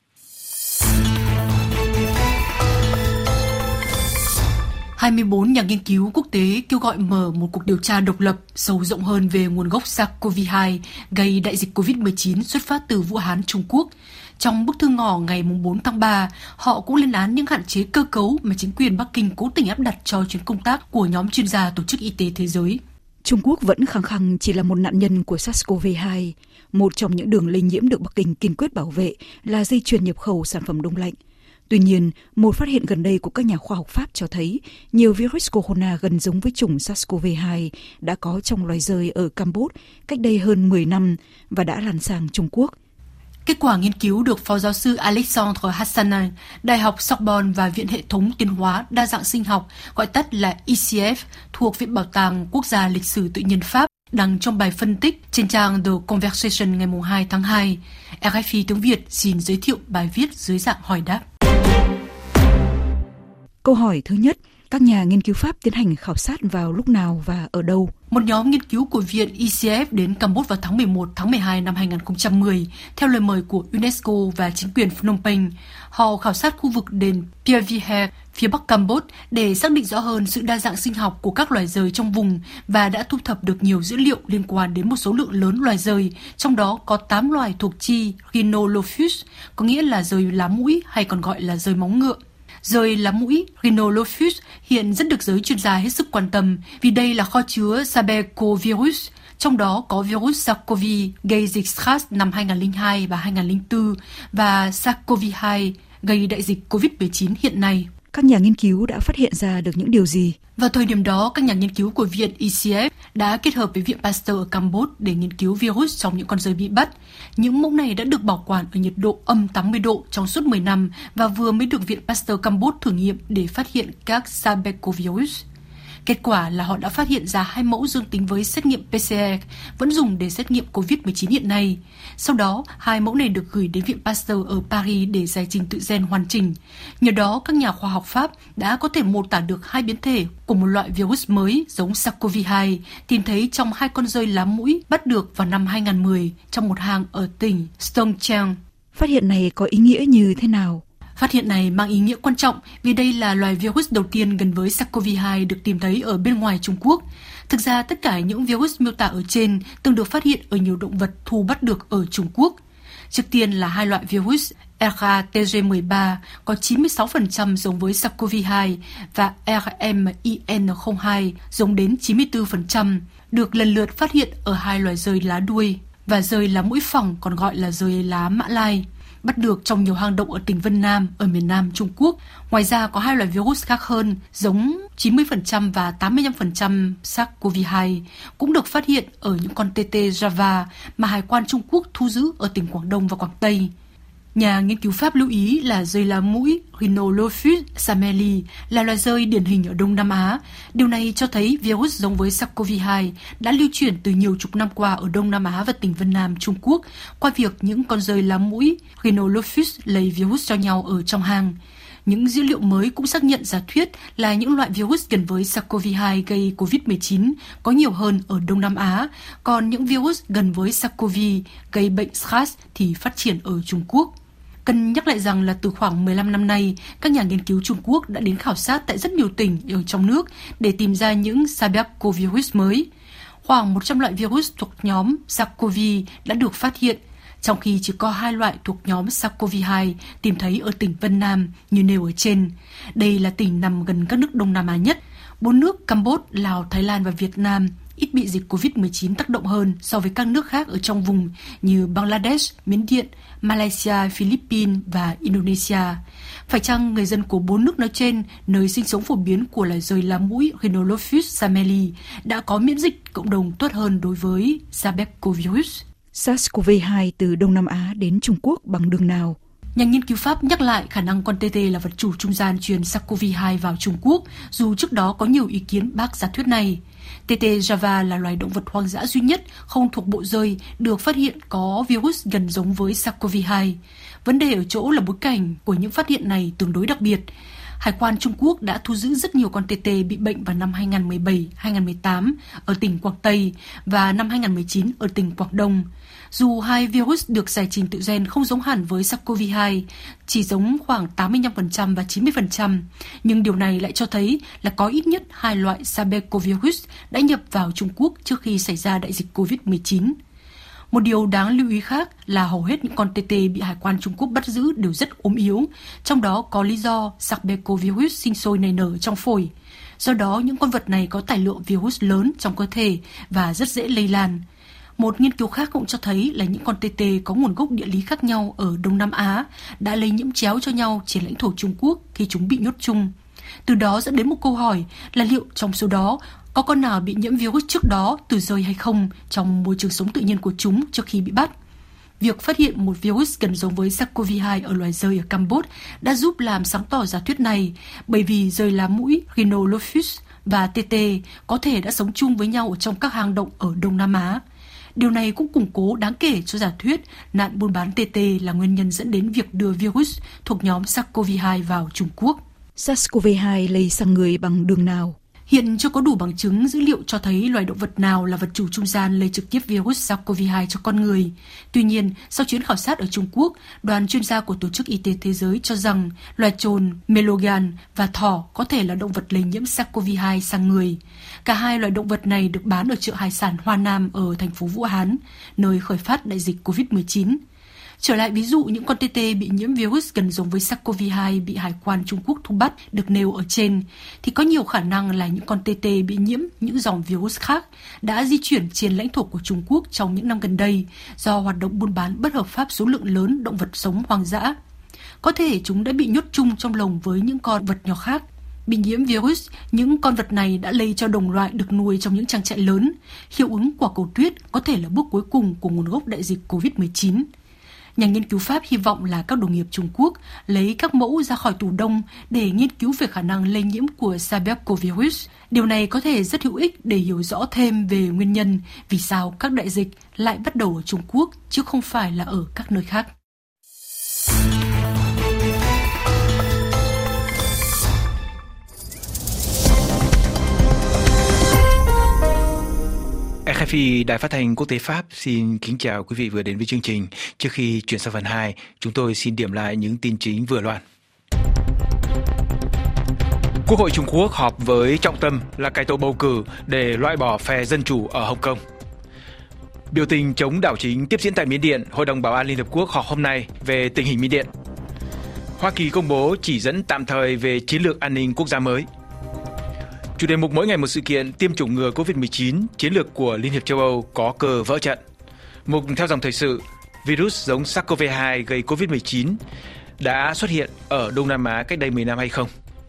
hai mươi bốn nhà nghiên cứu quốc tế kêu gọi mở một cuộc điều tra độc lập sâu rộng hơn về nguồn gốc SARS-xê o vê hai gây đại dịch covid mười chín xuất phát từ Vũ Hán, Trung Quốc. Trong bức thư ngỏ ngày bốn tháng ba, họ cũng lên án những hạn chế cơ cấu mà chính quyền Bắc Kinh cố tình áp đặt cho chuyến công tác của nhóm chuyên gia Tổ chức Y tế Thế giới. Trung Quốc vẫn khăng khăng chỉ là một nạn nhân của SARS-xê o vê hai. Một trong những đường lây nhiễm được Bắc Kinh kiên quyết bảo vệ là dây chuyền nhập khẩu sản phẩm đông lạnh. Tuy nhiên, một phát hiện gần đây của các nhà khoa học Pháp cho thấy nhiều virus corona gần giống với chủng SARS-xê o vê hai đã có trong loài dơi ở Campuchia cách đây hơn mười năm và đã lan sang Trung Quốc. Kết quả nghiên cứu được Phó giáo sư Alexandre Hassanin, Đại học Sorbonne và Viện Hệ thống Tiến hóa Đa dạng sinh học, gọi tắt là I C F, thuộc Viện Bảo tàng Quốc gia Lịch sử Tự nhiên Pháp, đăng trong bài phân tích trên trang The Conversation ngày hai tháng hai. rờ ép i tiếng Việt xin giới thiệu bài viết dưới dạng hỏi đáp. Câu hỏi thứ nhất, các nhà nghiên cứu Pháp tiến hành khảo sát vào lúc nào và ở đâu? Một nhóm nghiên cứu của Viện I C F đến Campuchia vào tháng mười một tháng mười hai năm hai nghìn không trăm mười, theo lời mời của UNESCO và chính quyền Phnom Penh. Họ khảo sát khu vực đền Pierre Viher, phía bắc Campuchia để xác định rõ hơn sự đa dạng sinh học của các loài dơi trong vùng và đã thu thập được nhiều dữ liệu liên quan đến một số lượng lớn loài dơi, trong đó có tám loài thuộc chi Rhinolophus, có nghĩa là dơi lá mũi hay còn gọi là dơi móng ngựa. Dơi lá mũi Rhinolophus hiện rất được giới chuyên gia hết sức quan tâm vì đây là kho chứa Sabecovirus, trong đó có virus SARS-xê o vê gây dịch SARS năm hai nghìn không trăm lẻ hai và hai nghìn không trăm lẻ bốn và SARS-xê o vê hai gây đại dịch covid mười chín hiện nay. Các nhà nghiên cứu đã phát hiện ra được những điều gì? Vào thời điểm đó, các nhà nghiên cứu của Viện I C F đã kết hợp với Viện Pasteur ở Campuchia để nghiên cứu virus trong những con dơi bị bắt. Những mẫu này đã được bảo quản ở nhiệt độ âm tám mươi độ trong suốt mười năm và vừa mới được Viện Pasteur Campuchia thử nghiệm để phát hiện các Sabecovirus. Kết quả là họ đã phát hiện ra hai mẫu dương tính với xét nghiệm pê xê rờ vẫn dùng để xét nghiệm covid mười chín hiện nay. Sau đó, hai mẫu này được gửi đến Viện Pasteur ở Paris để giải trình tự gen hoàn chỉnh. Nhờ đó, các nhà khoa học Pháp đã có thể mô tả được hai biến thể của một loại virus mới giống SARS-xê o vê hai tìm thấy trong hai con dơi lá mũi bắt được vào năm hai nghìn không trăm mười trong một hang ở tỉnh Stonecheng. Phát hiện này có ý nghĩa như thế nào? Phát hiện này mang ý nghĩa quan trọng vì đây là loài virus đầu tiên gần với SARS-xê o vê hai được tìm thấy ở bên ngoài Trung Quốc. Thực ra, tất cả những virus miêu tả ở trên từng được phát hiện ở nhiều động vật thu bắt được ở Trung Quốc. Trước tiên là hai loại virus R T G mười ba có chín mươi sáu phần trăm giống với SARS-xê o vê hai và R M I N không hai giống đến chín mươi tư phần trăm, được lần lượt phát hiện ở hai loài dơi lá đuôi và dơi lá mũi phẳng còn gọi là dơi lá Mã Lai, bắt được trong nhiều hang động ở tỉnh Vân Nam ở miền Nam Trung Quốc. Ngoài ra có hai loại virus khác hơn giống chín mươi phần trăm và tám mươi lăm phần trăm SARS-xê o vê hai cũng được phát hiện ở những con tê tê Java mà Hải quan Trung Quốc thu giữ ở tỉnh Quảng Đông và Quảng Tây. Nhà nghiên cứu Pháp lưu ý là dơi lá mũi Rhinolophus sameli là loài dơi điển hình ở Đông Nam Á. Điều này cho thấy virus giống với SARS-xê o vê hai đã lưu truyền từ nhiều chục năm qua ở Đông Nam Á và tỉnh Vân Nam Trung Quốc qua việc những con dơi lá mũi Rhinolophus lây virus cho nhau ở trong hang. Những dữ liệu mới cũng xác nhận giả thuyết là những loại virus gần với SARS-xê o vê hai gây covid mười chín có nhiều hơn ở Đông Nam Á, còn những virus gần với SARS-xê o vê gây bệnh SARS thì phát triển ở Trung Quốc. Cần nhắc lại rằng là từ khoảng mười lăm năm nay, các nhà nghiên cứu Trung Quốc đã đến khảo sát tại rất nhiều tỉnh ở trong nước để tìm ra những SARS-CoV-virus mới. Khoảng một trăm loại virus thuộc nhóm SARS-xê o vê đã được phát hiện, trong khi chỉ có hai loại thuộc nhóm SARS-xê o vê hai tìm thấy ở tỉnh Vân Nam như nêu ở trên. Đây là tỉnh nằm gần các nước Đông Nam Á nhất. Bốn nước Campuchia, Lào, Thái Lan và Việt Nam ít bị dịch covid mười chín tác động hơn so với các nước khác ở trong vùng như Bangladesh, Miến Điện, Malaysia, Philippines và Indonesia. Phải chăng người dân của bốn nước nói trên, nơi sinh sống phổ biến của loài dơi lá mũi Rhinolophus sameli, đã có miễn dịch cộng đồng tốt hơn đối với SARS-CoV-virus? SARS-xê o vê hai từ Đông Nam Á đến Trung Quốc bằng đường nào? Nhà nghiên cứu Pháp nhắc lại khả năng con tê tê là vật chủ trung gian truyền SARS-xê o vê hai vào Trung Quốc, dù trước đó có nhiều ý kiến bác giả thuyết này. Tê tê Java là loài động vật hoang dã duy nhất không thuộc bộ dơi được phát hiện có virus gần giống với SARS-xê o vê hai. Vấn đề ở chỗ là bối cảnh của những phát hiện này tương đối đặc biệt. Hải quan Trung Quốc đã thu giữ rất nhiều con tê tê bị bệnh vào năm hai không một bảy hai không một tám ở tỉnh Quảng Tây và năm hai không một chín ở tỉnh Quảng Đông. Dù hai virus được giải trình tự gen không giống hẳn với SARS-xê o vê hai, chỉ giống khoảng tám mươi lăm phần trăm và chín mươi phần trăm, nhưng điều này lại cho thấy là có ít nhất hai loại SARS-CoV-virus đã nhập vào Trung Quốc trước khi xảy ra đại dịch covid mười chín. Một điều đáng lưu ý khác là hầu hết những con tê tê bị Hải quan Trung Quốc bắt giữ đều rất ốm yếu, trong đó có lý do SARS-CoV-virus sinh sôi nảy nở trong phổi. Do đó, những con vật này có tải lượng virus lớn trong cơ thể và rất dễ lây lan. Một nghiên cứu khác cũng cho thấy là những con tê tê có nguồn gốc địa lý khác nhau ở Đông Nam Á đã lây nhiễm chéo cho nhau trên lãnh thổ Trung Quốc khi chúng bị nhốt chung. Từ đó dẫn đến một câu hỏi là liệu trong số đó có con nào bị nhiễm virus trước đó từ dơi hay không trong môi trường sống tự nhiên của chúng trước khi bị bắt. Việc phát hiện một virus gần giống với SARS-xê o vê hai ở loài dơi ở Campuchia đã giúp làm sáng tỏ giả thuyết này, bởi vì dơi lá mũi Rhinolophus và tê tê có thể đã sống chung với nhau ở trong các hang động ở Đông Nam Á. Điều này cũng củng cố đáng kể cho giả thuyết nạn buôn bán tê tê là nguyên nhân dẫn đến việc đưa virus thuộc nhóm SARS-xê o vê hai vào Trung Quốc. SARS-xê o vê hai lây sang người bằng đường nào? Hiện chưa có đủ bằng chứng dữ liệu cho thấy loài động vật nào là vật chủ trung gian lây trực tiếp virus SARS-xê o vê hai cho con người. Tuy nhiên, sau chuyến khảo sát ở Trung Quốc, đoàn chuyên gia của Tổ chức Y tế Thế giới cho rằng loài trồn, melogan và thỏ có thể là động vật lây nhiễm SARS-xê o vê hai sang người. Cả hai loài động vật này được bán ở chợ hải sản Hoa Nam ở thành phố Vũ Hán, nơi khởi phát đại dịch covid mười chín. Trở lại ví dụ những con tê tê bị nhiễm virus gần giống với SARS-xê o vê hai bị Hải quan Trung Quốc thu bắt được nêu ở trên, thì có nhiều khả năng là những con tê tê bị nhiễm những dòng virus khác đã di chuyển trên lãnh thổ của Trung Quốc trong những năm gần đây do hoạt động buôn bán bất hợp pháp số lượng lớn động vật sống hoang dã. Có thể chúng đã bị nhốt chung trong lồng với những con vật nhỏ khác. Bị nhiễm virus, những con vật này đã lây cho đồng loại được nuôi trong những trang trại lớn. Hiệu ứng quả cầu tuyết có thể là bước cuối cùng của nguồn gốc đại dịch covid mười chín. Nhà nghiên cứu Pháp hy vọng là các đồng nghiệp Trung Quốc lấy các mẫu ra khỏi tủ đông để nghiên cứu về khả năng lây nhiễm của SARS-CoV-virus. Điều này có thể rất hữu ích để hiểu rõ thêm về nguyên nhân vì sao các đại dịch lại bắt đầu ở Trung Quốc chứ không phải là ở các nơi khác. rờ ép i Đài Phát thanh Quốc tế Pháp xin kính chào quý vị vừa đến với chương trình. Trước khi chuyển sang phần hai, chúng tôi xin điểm lại những tin chính vừa loan. Quốc hội Trung Quốc họp với trọng tâm là cải tổ bầu cử để loại bỏ phe Dân chủ ở Hồng Kông. Biểu tình chống đảo chính tiếp diễn tại Miến Điện, Hội đồng Bảo an Liên Hợp Quốc họp hôm nay về tình hình Miến Điện. Hoa Kỳ công bố chỉ dẫn tạm thời về chiến lược an ninh quốc gia mới. Chủ đề mục mỗi ngày một sự kiện tiêm chủng ngừa covid mười chín, chiến lược của Liên hiệp châu Âu có cờ vỡ trận. Mục theo dòng thời sự, virus giống SARS-xê o vê hai gây covid mười chín đã xuất hiện ở Đông Nam Á cách đây mười năm hay không?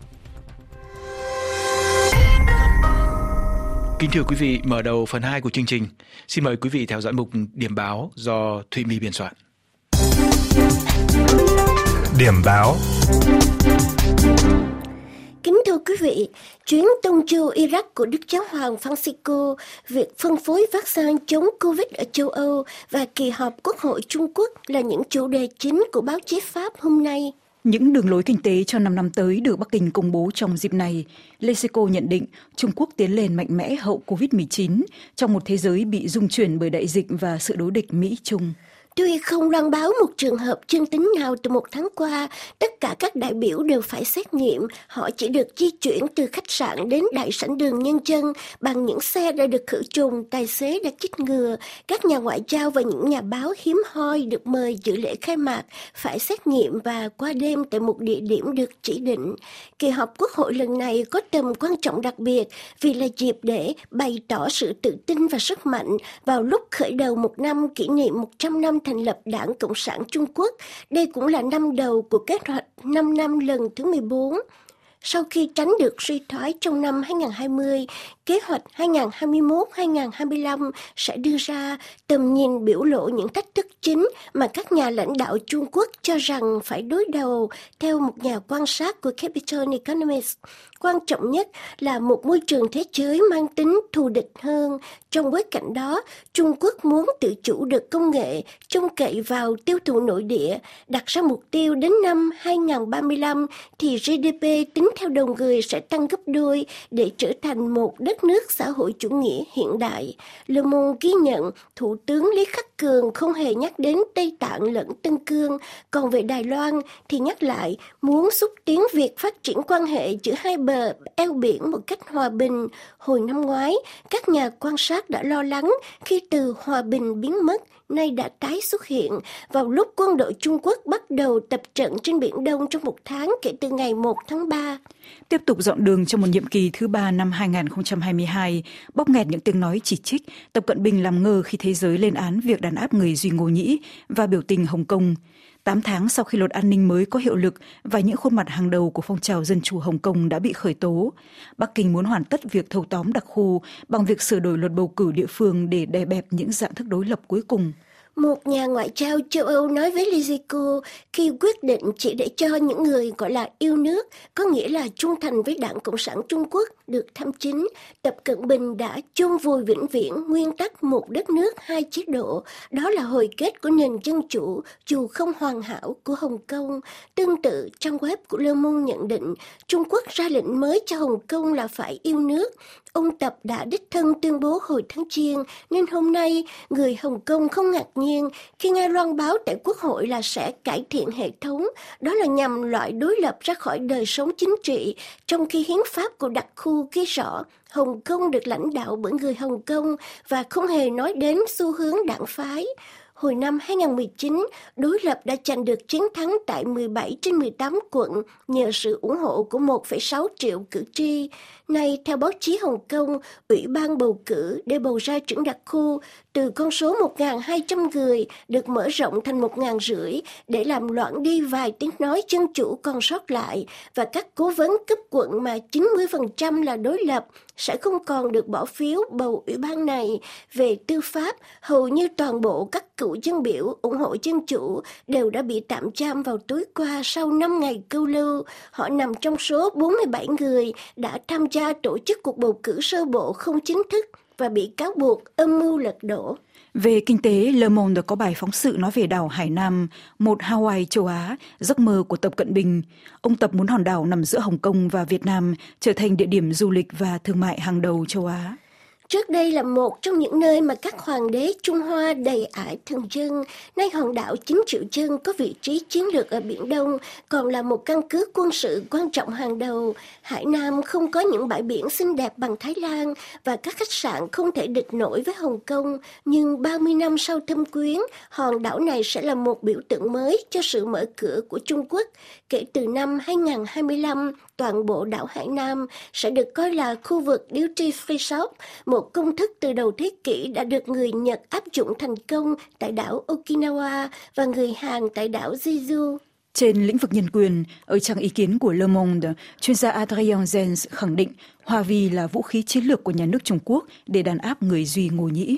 Kính thưa quý vị, mở đầu phần hai của chương trình, xin mời quý vị theo dõi mục điểm báo do Thụy My biên soạn. Điểm báo. Kính thưa quý vị, chuyến tông du Iraq của Đức Giáo hoàng Francisco, việc phân phối vaccine chống Covid ở châu Âu và kỳ họp Quốc hội Trung Quốc là những chủ đề chính của báo chí Pháp hôm nay. Những đường lối kinh tế cho năm năm tới được Bắc Kinh công bố trong dịp này. Leseco nhận định Trung Quốc tiến lên mạnh mẽ hậu covid mười chín trong một thế giới bị rung chuyển bởi đại dịch và sự đối địch Mỹ-Trung. Tuy không loan báo một trường hợp dương tính nào từ một tháng qua, tất cả các đại biểu đều phải xét nghiệm. Họ chỉ được di chuyển từ khách sạn đến đại sảnh đường Nhân dân bằng những xe đã được khử trùng, tài xế đã chích ngừa. Các nhà ngoại giao và những nhà báo hiếm hoi được mời dự lễ khai mạc phải xét nghiệm và qua đêm tại một địa điểm được chỉ định. Kỳ họp Quốc hội lần này có tầm quan trọng đặc biệt vì là dịp để bày tỏ sự tự tin và sức mạnh vào lúc khởi đầu một năm kỷ niệm một trăm năm thành lập Đảng Cộng sản Trung Quốc. Đây cũng là năm đầu của kế hoạch năm năm lần thứ mười bốn. Sau khi tránh được suy thoái trong năm hai không hai không, kế hoạch hai không hai mốt đến hai không hai lăm sẽ đưa ra tầm nhìn biểu lộ những thách thức chính mà các nhà lãnh đạo Trung Quốc cho rằng phải đối đầu. Theo một nhà quan sát của Capital Economics, quan trọng nhất là một môi trường thế giới mang tính thù địch hơn. Trong bối cảnh đó, Trung Quốc muốn tự chủ được công nghệ, trông cậy vào tiêu thụ nội địa, đặt ra mục tiêu đến năm hai không ba lăm thì giê đê pê tính theo đầu người sẽ tăng gấp đôi để trở thành một đất nước xã hội chủ nghĩa hiện đại. Le Monde ghi nhận Thủ tướng Lý Khắc Cường không hề nhắc đến Tây Tạng lẫn Tân Cương, còn về Đài Loan thì nhắc lại muốn xúc tiến việc phát triển quan hệ giữa hai bờ eo biển một cách hòa bình. Hồi năm ngoái, các nhà quan sát đã lo lắng khi từ hòa bình biến mất, nay đã tái xuất hiện vào lúc quân đội Trung Quốc bắt đầu tập trận trên Biển Đông trong một tháng kể từ ngày một tháng ba. Tiếp tục dọn đường cho một nhiệm kỳ thứ ba năm hai không hai hai, bóp nghẹt những tiếng nói chỉ trích, Tập Cận Bình làm ngơ khi thế giới lên án việc đàn áp người Duy Ngô Nhĩ và biểu tình Hồng Kông. Tám tháng sau khi luật an ninh mới có hiệu lực và những khuôn mặt hàng đầu của phong trào dân chủ Hồng Kông đã bị khởi tố, Bắc Kinh muốn hoàn tất việc thâu tóm đặc khu bằng việc sửa đổi luật bầu cử địa phương để đè bẹp những dạng thức đối lập cuối cùng. Một nhà ngoại giao châu Âu nói với Leseco khi quyết định chỉ để cho những người gọi là yêu nước, có nghĩa là trung thành với Đảng Cộng sản Trung Quốc, được thăm chính, Tập Cận Bình đã chôn vùi vĩnh viễn nguyên tắc một đất nước hai chế độ. Đó là hồi kết của nền dân chủ dù không hoàn hảo của Hồng Kông. Tương tự, trang web của Le Monde nhận định Trung Quốc ra lệnh mới cho Hồng Kông là phải yêu nước. Ông Tập đã đích thân tuyên bố hồi tháng Giêng, nên hôm nay người Hồng Kông không ngạc nhiên khi nghe loan báo tại Quốc hội là sẽ cải thiện hệ thống. Đó là nhằm loại đối lập ra khỏi đời sống chính trị, trong khi hiến pháp của đặc khu ghi rõ Hồng Kông được lãnh đạo bởi người Hồng Kông và không hề nói đến xu hướng đảng phái. Hồi năm hai không một chín, đối lập đã giành được chiến thắng tại mười bảy trên mười tám quận nhờ sự ủng hộ của một phẩy sáu triệu cử tri. Nay, theo báo chí Hồng Kông, Ủy ban bầu cử để bầu ra trưởng đặc khu từ con số một nghìn hai trăm người được mở rộng thành một nghìn rưỡi để làm loãng đi vài tiếng nói dân chủ còn sót lại, và các cố vấn cấp quận mà chín mươi phần trăm là đối lập sẽ không còn được bỏ phiếu bầu ủy ban này. Về tư pháp, hầu như toàn bộ các cựu dân biểu ủng hộ dân chủ đều đã bị tạm giam vào tối qua sau năm ngày câu lưu. Họ nằm trong số bốn mươi bảy người đã tham gia tổ chức cuộc bầu cử sơ bộ không chính thức và bị cáo buộc âm mưu lật đổ. Về kinh tế, Le Monde có bài phóng sự nói về đảo Hải Nam, một Hawaii châu Á, giấc mơ của Tập Cận Bình. Ông Tập muốn hòn đảo nằm giữa Hồng Kông và Việt Nam trở thành địa điểm du lịch và thương mại hàng đầu châu Á. Trước đây là một trong những nơi mà các hoàng đế Trung Hoa đầy ải thần dân, nay hòn đảo chín triệu dân có vị trí chiến lược ở Biển Đông, còn là một căn cứ quân sự quan trọng hàng đầu. Hải Nam không có những bãi biển xinh đẹp bằng Thái Lan và các khách sạn không thể địch nổi với Hồng Kông, nhưng ba mươi năm sau thâm quyến, hòn đảo này sẽ là một biểu tượng mới cho sự mở cửa của Trung Quốc. Kể từ năm hai nghìn không trăm hai mươi lăm, toàn bộ đảo Hải Nam sẽ được coi là khu vực duty free shop, một công thức từ đầu thế kỷ đã được người Nhật áp dụng thành công tại đảo Okinawa và người Hàn tại đảo Jeju. Trên lĩnh vực nhân quyền, ở trang ý kiến của Le Monde, chuyên gia Adrien Zenz khẳng định Hoa Vi là vũ khí chiến lược của nhà nước Trung Quốc để đàn áp người Duy Ngô Nhĩ.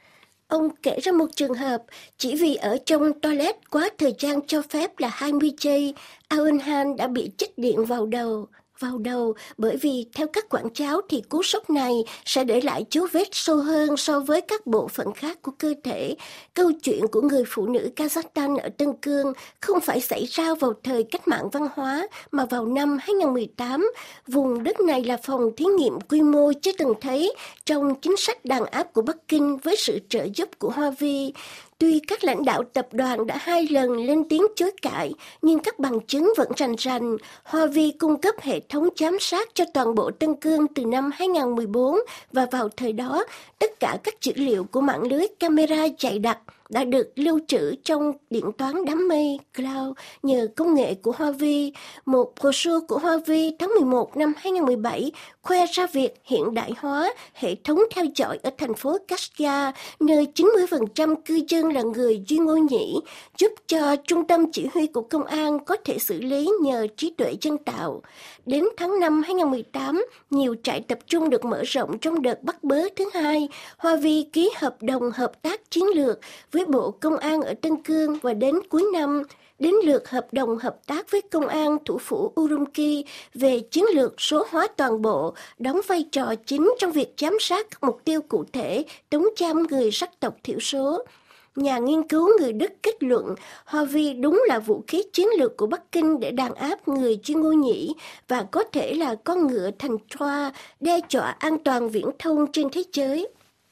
Ông kể ra một trường hợp, chỉ vì ở trong toilet quá thời gian cho phép là hai mươi giây, Aung Han đã bị chích điện vào đầu. vào đầu bởi vì theo các quảng cáo thì cú sốc này sẽ để lại dấu vết sâu hơn so với các bộ phận khác của cơ thể. Câu chuyện của người phụ nữ Kazakhstan ở Tân Cương không phải xảy ra vào thời cách mạng văn hóa mà vào năm hai nghìn không trăm mười tám. Vùng đất này là phòng thí nghiệm quy mô chưa từng thấy trong chính sách đàn áp của Bắc Kinh với sự trợ giúp của Hoa Vi. Tuy các lãnh đạo tập đoàn đã hai lần lên tiếng chối cãi, nhưng các bằng chứng vẫn rành rành. Hoa Vi cung cấp hệ thống giám sát cho toàn bộ Tân Cương từ năm hai nghìn không trăm mười bốn và vào thời đó, tất cả các dữ liệu của mạng lưới camera dày đặc đã được lưu trữ trong điện toán đám mây cloud nhờ công nghệ của Hoa Vi. Một brochure của Hoa Vi tháng mười một năm hai nghìn không trăm mười bảy khoe ra việc hiện đại hóa hệ thống theo dõi ở thành phố Kashgar, nơi chín mươi phần trăm cư dân là người Duy Ngô Nhĩ, giúp cho trung tâm chỉ huy của công an có thể xử lý nhờ trí tuệ nhân tạo. Đến tháng năm hai nghìn không trăm mười tám, nhiều trại tập trung được mở rộng trong đợt bắt bớ thứ hai. Hoa Vi ký hợp đồng hợp tác chiến lược với Bộ Công an ở Tân Cương và đến cuối năm, đến lượt hợp đồng hợp tác với Công an thủ phủ Urumqi về chiến lược số hóa toàn bộ, đóng vai trò chính trong việc giám sát các mục tiêu cụ thể, tống giam người sắc tộc thiểu số. Nhà nghiên cứu người Đức kết luận Hoa Vi đúng là vũ khí chiến lược của Bắc Kinh để đàn áp người Duy Ngô Nhĩ và có thể là con ngựa thành Troa đe dọa an toàn viễn thông trên thế giới.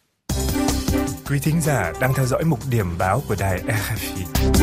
Quý thính giả đang theo dõi mục điểm báo của đài rờ ép i.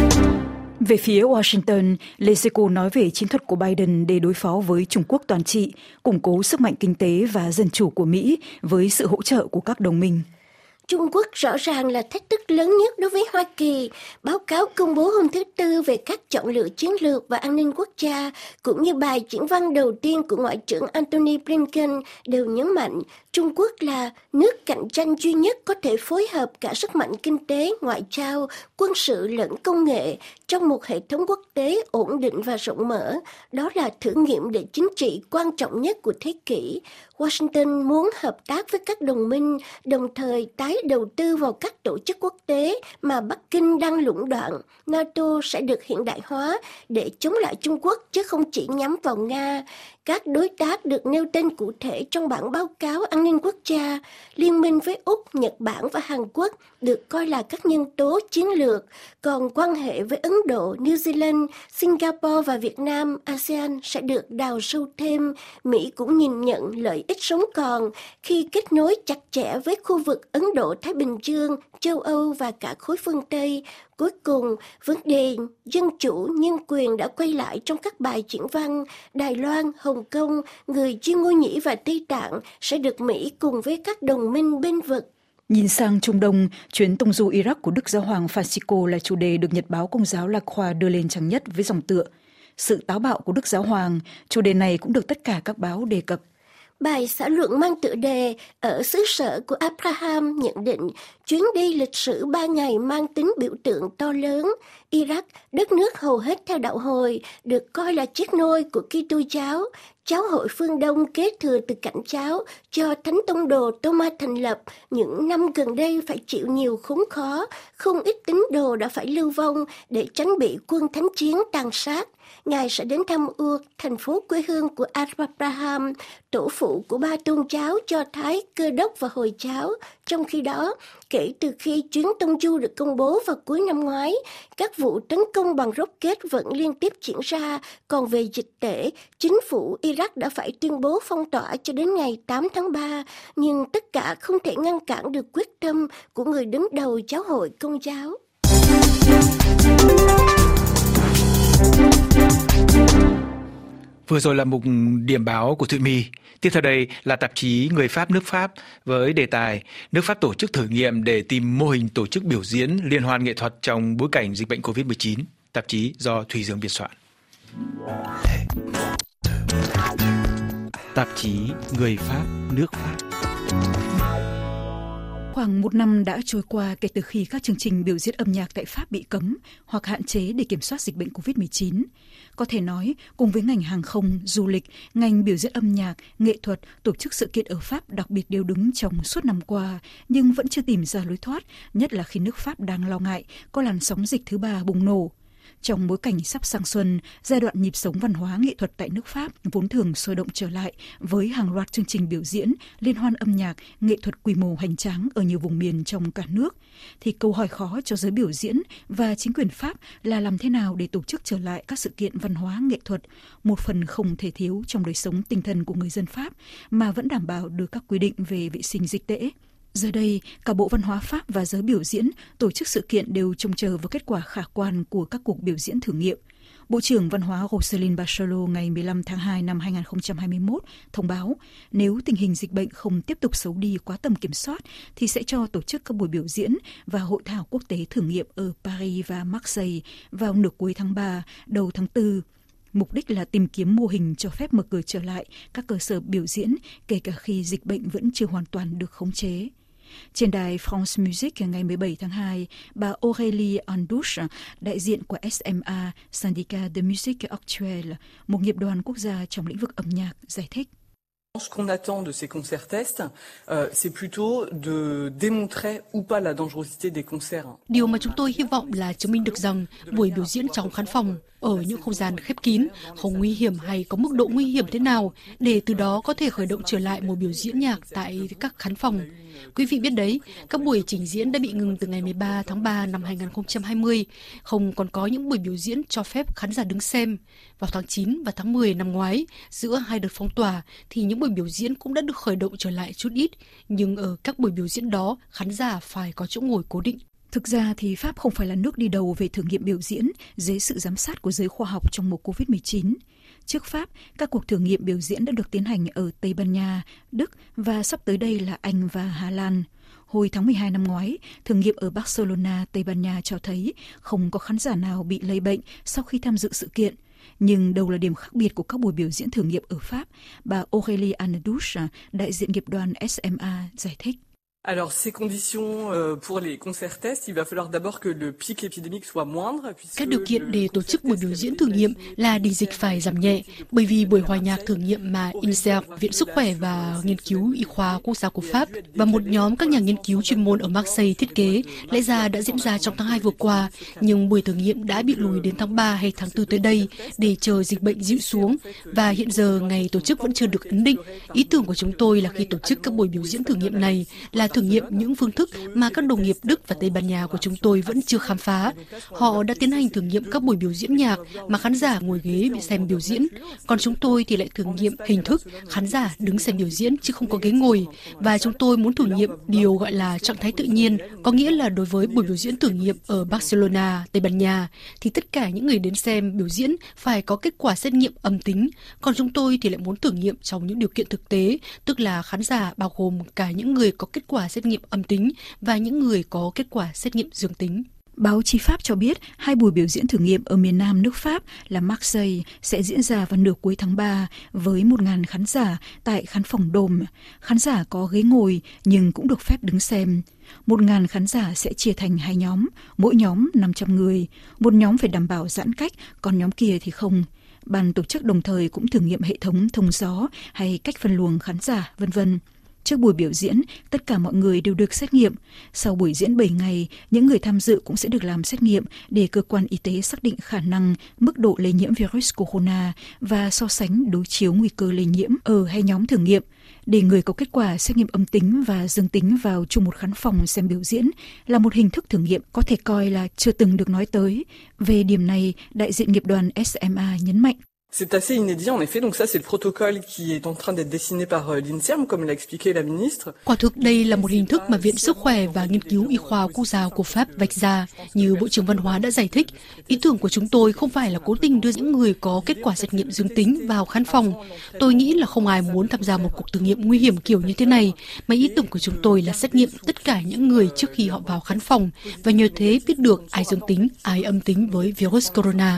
Về phía Washington, Leseco nói về chiến thuật của Biden để đối phó với Trung Quốc toàn trị, củng cố sức mạnh kinh tế và dân chủ của Mỹ với sự hỗ trợ của các đồng minh. Trung Quốc rõ ràng là thách thức lớn nhất đối với Hoa Kỳ. Báo cáo công bố hôm thứ Tư về các chọn lựa chiến lược và an ninh quốc gia, cũng như bài diễn văn đầu tiên của Ngoại trưởng Antony Blinken đều nhấn mạnh Trung Quốc là nước cạnh tranh duy nhất có thể phối hợp cả sức mạnh kinh tế, ngoại giao, quân sự lẫn công nghệ trong một hệ thống quốc tế ổn định và rộng mở. Đó là thử nghiệm để chính trị quan trọng nhất của thế kỷ. Washington muốn hợp tác với các đồng minh, đồng thời tái đầu tư vào các tổ chức quốc tế mà Bắc Kinh đang lũng đoạn. NATO sẽ được hiện đại hóa để chống lại Trung Quốc chứ không chỉ nhắm vào Nga. Các đối tác được nêu tên cụ thể trong bản báo cáo an ninh quốc gia, liên minh với Úc, Nhật Bản và Hàn Quốc được coi là các nhân tố chiến lược, còn quan hệ với Ấn Độ, New Zealand, Singapore và Việt Nam, a sê an sẽ được đào sâu thêm. Mỹ cũng nhìn nhận lợi ích sống còn khi kết nối chặt chẽ với khu vực Ấn Độ-Thái Bình Dương, châu Âu và cả khối phương Tây. Cuối cùng, vấn đề dân chủ, nhân quyền đã quay lại trong các bài diễn văn. Đài Loan, Hồng Kông, người Duy Ngô Nhĩ và Tây Tạng sẽ được Mỹ cùng với các đồng minh bên vực. Nhìn sang Trung Đông, chuyến tông du Iraq của Đức Giáo hoàng Francisco là chủ đề được Nhật báo Công giáo La Croix đưa lên trang nhất với dòng tựa Sự táo bạo của Đức Giáo hoàng. Chủ đề này cũng được tất cả các báo đề cập. Bài xã luận mang tựa đề Ở xứ sở của Abraham nhận định chuyến đi lịch sử ba ngày mang tính biểu tượng to lớn. Iraq, đất nước hầu hết theo đạo Hồi, được coi là chiếc nôi của Kitô giáo. Giáo hội phương Đông kế thừa từ cảnh giáo do Thánh Tông đồ Thomas thành lập. Những năm gần đây phải chịu nhiều khốn khó, không ít tín đồ đã phải lưu vong để tránh bị quân thánh chiến tàn sát. Ngài sẽ đến thăm Ur, thành phố quê hương của Abraham, tổ phụ của ba tôn giáo Do Thái, Cơ đốc và Hồi giáo. Trong khi đó, kể từ khi chuyến tông du được công bố vào cuối năm ngoái, các vụ tấn công bằng rocket vẫn liên tiếp diễn ra. Còn về dịch tễ, chính phủ Iraq đã phải tuyên bố phong tỏa cho đến ngày tám tháng ba, nhưng tất cả không thể ngăn cản được quyết tâm của người đứng đầu giáo hội Công giáo. Vừa rồi là mục điểm báo của Thụy My. Tiếp theo đây là tạp chí Người Pháp nước Pháp với đề tài nước Pháp tổ chức thử nghiệm để tìm mô hình tổ chức biểu diễn liên hoan nghệ thuật trong bối cảnh dịch bệnh covid mười chín. Tạp chí do Thùy Dương biên soạn. Tạp chí Người Pháp nước Pháp. Khoảng một năm đã trôi qua kể từ khi các chương trình biểu diễn âm nhạc tại Pháp bị cấm hoặc hạn chế để kiểm soát dịch bệnh covid mười chín. Có thể nói, cùng với ngành hàng không, du lịch, ngành biểu diễn âm nhạc, nghệ thuật, tổ chức sự kiện ở Pháp đặc biệt đều đứng trong suốt năm qua, nhưng vẫn chưa tìm ra lối thoát, nhất là khi nước Pháp đang lo ngại có làn sóng dịch thứ ba bùng nổ. Trong bối cảnh sắp sang xuân, giai đoạn nhịp sống văn hóa nghệ thuật tại nước Pháp vốn thường sôi động trở lại với hàng loạt chương trình biểu diễn, liên hoan âm nhạc, nghệ thuật quy mô hoành tráng ở nhiều vùng miền trong cả nước, thì câu hỏi khó cho giới biểu diễn và chính quyền Pháp là làm thế nào để tổ chức trở lại các sự kiện văn hóa nghệ thuật, một phần không thể thiếu trong đời sống tinh thần của người dân Pháp mà vẫn đảm bảo được các quy định về vệ sinh dịch tễ. Giờ đây, cả Bộ Văn hóa Pháp và giới biểu diễn tổ chức sự kiện đều trông chờ vào kết quả khả quan của các cuộc biểu diễn thử nghiệm. Bộ trưởng Văn hóa Roselyne Bachelot ngày mười lăm tháng hai năm hai nghìn không trăm hai mươi mốt thông báo nếu tình hình dịch bệnh không tiếp tục xấu đi quá tầm kiểm soát thì sẽ cho tổ chức các buổi biểu diễn và hội thảo quốc tế thử nghiệm ở Paris và Marseille vào nửa cuối tháng ba, đầu tháng tư. Mục đích là tìm kiếm mô hình cho phép mở cửa trở lại các cơ sở biểu diễn kể cả khi dịch bệnh vẫn chưa hoàn toàn được khống chế. Trên đài France Music ngày mười bảy tháng hai, bà Aurélie Andouche, đại diện của S M A, Syndicat de Musique Actuelle, một nghiệp đoàn quốc gia trong lĩnh vực âm nhạc, giải thích. Ce qu'on attend de ces concerts tests, euh, c'est plutôt de démontrer ou pas la dangerosité des concerts. Điều mà chúng tôi hy vọng là chứng minh được rằng buổi biểu diễn trong khán phòng ở những không gian khép kín không nguy hiểm hay có mức độ nguy hiểm thế nào để từ đó có thể khởi động trở lại một biểu diễn nhạc tại các khán phòng. Quý vị biết đấy, các buổi trình diễn đã bị ngừng từ ngày mười ba tháng ba năm hai nghìn không trăm hai mươi, không còn có những buổi biểu diễn cho phép khán giả đứng xem. Vào tháng chín và tháng mười năm ngoái, giữa hai đợt phong tỏa thì những buổi biểu diễn cũng đã được khởi động trở lại chút ít, nhưng ở các buổi biểu diễn đó, khán giả phải có chỗ ngồi cố định. Thực ra thì Pháp không phải là nước đi đầu về thử nghiệm biểu diễn dưới sự giám sát của giới khoa học trong mùa covid mười chín. Trước Pháp, các cuộc thử nghiệm biểu diễn đã được tiến hành ở Tây Ban Nha, Đức và sắp tới đây là Anh và Hà Lan. Hồi tháng mười hai năm ngoái, thử nghiệm ở Barcelona, Tây Ban Nha cho thấy không có khán giả nào bị lây bệnh sau khi tham dự sự kiện. Nhưng đâu là điểm khác biệt của các buổi biểu diễn thử nghiệm ở Pháp? Bà Aurélie Andouche, đại diện nghiệp đoàn S M A, giải thích. Alors, ces conditions euh, pour les concerts tests, il va falloir d'abord que le pic épidémique soit moindre. Các điều kiện để tổ chức buổi biểu diễn thử nghiệm là đỉnh dịch phải giảm nhẹ, bởi vì buổi hòa nhạc thử nghiệm mà I N S E R, Viện Sức khỏe và Nghiên cứu Y khoa Quốc gia của Pháp và một nhóm các nhà nghiên cứu chuyên môn ở Marseille thiết kế lẽ ra đã diễn ra trong tháng hai vừa qua, nhưng buổi thử nghiệm đã bị lùi đến tháng ba hay tháng tư tới đây để chờ dịch bệnh dịu xuống và hiện giờ ngày tổ chức vẫn chưa được ấn định. Ý tưởng của chúng tôi là khi tổ chức các buổi biểu diễn thử nghiệm này là thử nghiệm những phương thức mà các đồng nghiệp Đức và Tây Ban Nha của chúng tôi vẫn chưa khám phá. Họ đã tiến hành thử nghiệm các buổi biểu diễn nhạc mà khán giả ngồi ghế để xem biểu diễn, còn chúng tôi thì lại thử nghiệm hình thức khán giả đứng xem biểu diễn chứ không có ghế ngồi. Và chúng tôi muốn thử nghiệm điều gọi là trạng thái tự nhiên, có nghĩa là đối với buổi biểu diễn thử nghiệm ở Barcelona, Tây Ban Nha, thì tất cả những người đến xem biểu diễn phải có kết quả xét nghiệm âm tính, còn chúng tôi thì lại muốn thử nghiệm trong những điều kiện thực tế, tức là khán giả bao gồm cả những người có kết quả xét nghiệm âm tính và những người có kết quả xét nghiệm dương tính. Báo chí Pháp cho biết hai buổi biểu diễn thử nghiệm ở miền nam nước Pháp là Marseille sẽ diễn ra vào nửa cuối tháng ba với một nghìn khán giả tại khán phòng Dôme. Khán giả có ghế ngồi nhưng cũng được phép đứng xem. một nghìn khán giả sẽ chia thành hai nhóm, mỗi nhóm năm trăm người. Một nhóm phải đảm bảo giãn cách, còn nhóm kia thì không. Ban tổ chức đồng thời cũng thử nghiệm hệ thống thông gió hay cách phân luồng khán giả, vân vân. Trước buổi biểu diễn, tất cả mọi người đều được xét nghiệm. Sau buổi diễn bảy ngày, những người tham dự cũng sẽ được làm xét nghiệm để cơ quan y tế xác định khả năng, mức độ lây nhiễm virus corona và so sánh đối chiếu nguy cơ lây nhiễm ở hai nhóm thử nghiệm. Để người có kết quả xét nghiệm âm tính và dương tính vào chung một khán phòng xem biểu diễn là một hình thức thử nghiệm có thể coi là chưa từng được nói tới. Về điểm này, đại diện nghiệp đoàn ét em a nhấn mạnh. C'est assez inédit en effet, donc ça c'est le protocole qui est en train d'être dessiné par l'INSERM, comme l'a expliqué la ministre. Quả thực đây là một hình thức mà Viện Sức khỏe và Nghiên cứu Y khoa Quốc gia của Pháp vạch ra. Như Bộ trưởng Văn hóa đã giải thích, ý tưởng của chúng tôi không phải là cố tình đưa những người có kết quả xét nghiệm dương tính vào khán phòng. Tôi nghĩ là không ai muốn tham gia một cuộc thử nghiệm nguy hiểm kiểu như thế này, mà ý tưởng của chúng tôi là xét nghiệm tất cả những người trước khi họ vào khán phòng và nhờ thế biết được ai dương tính, ai âm tính với virus corona.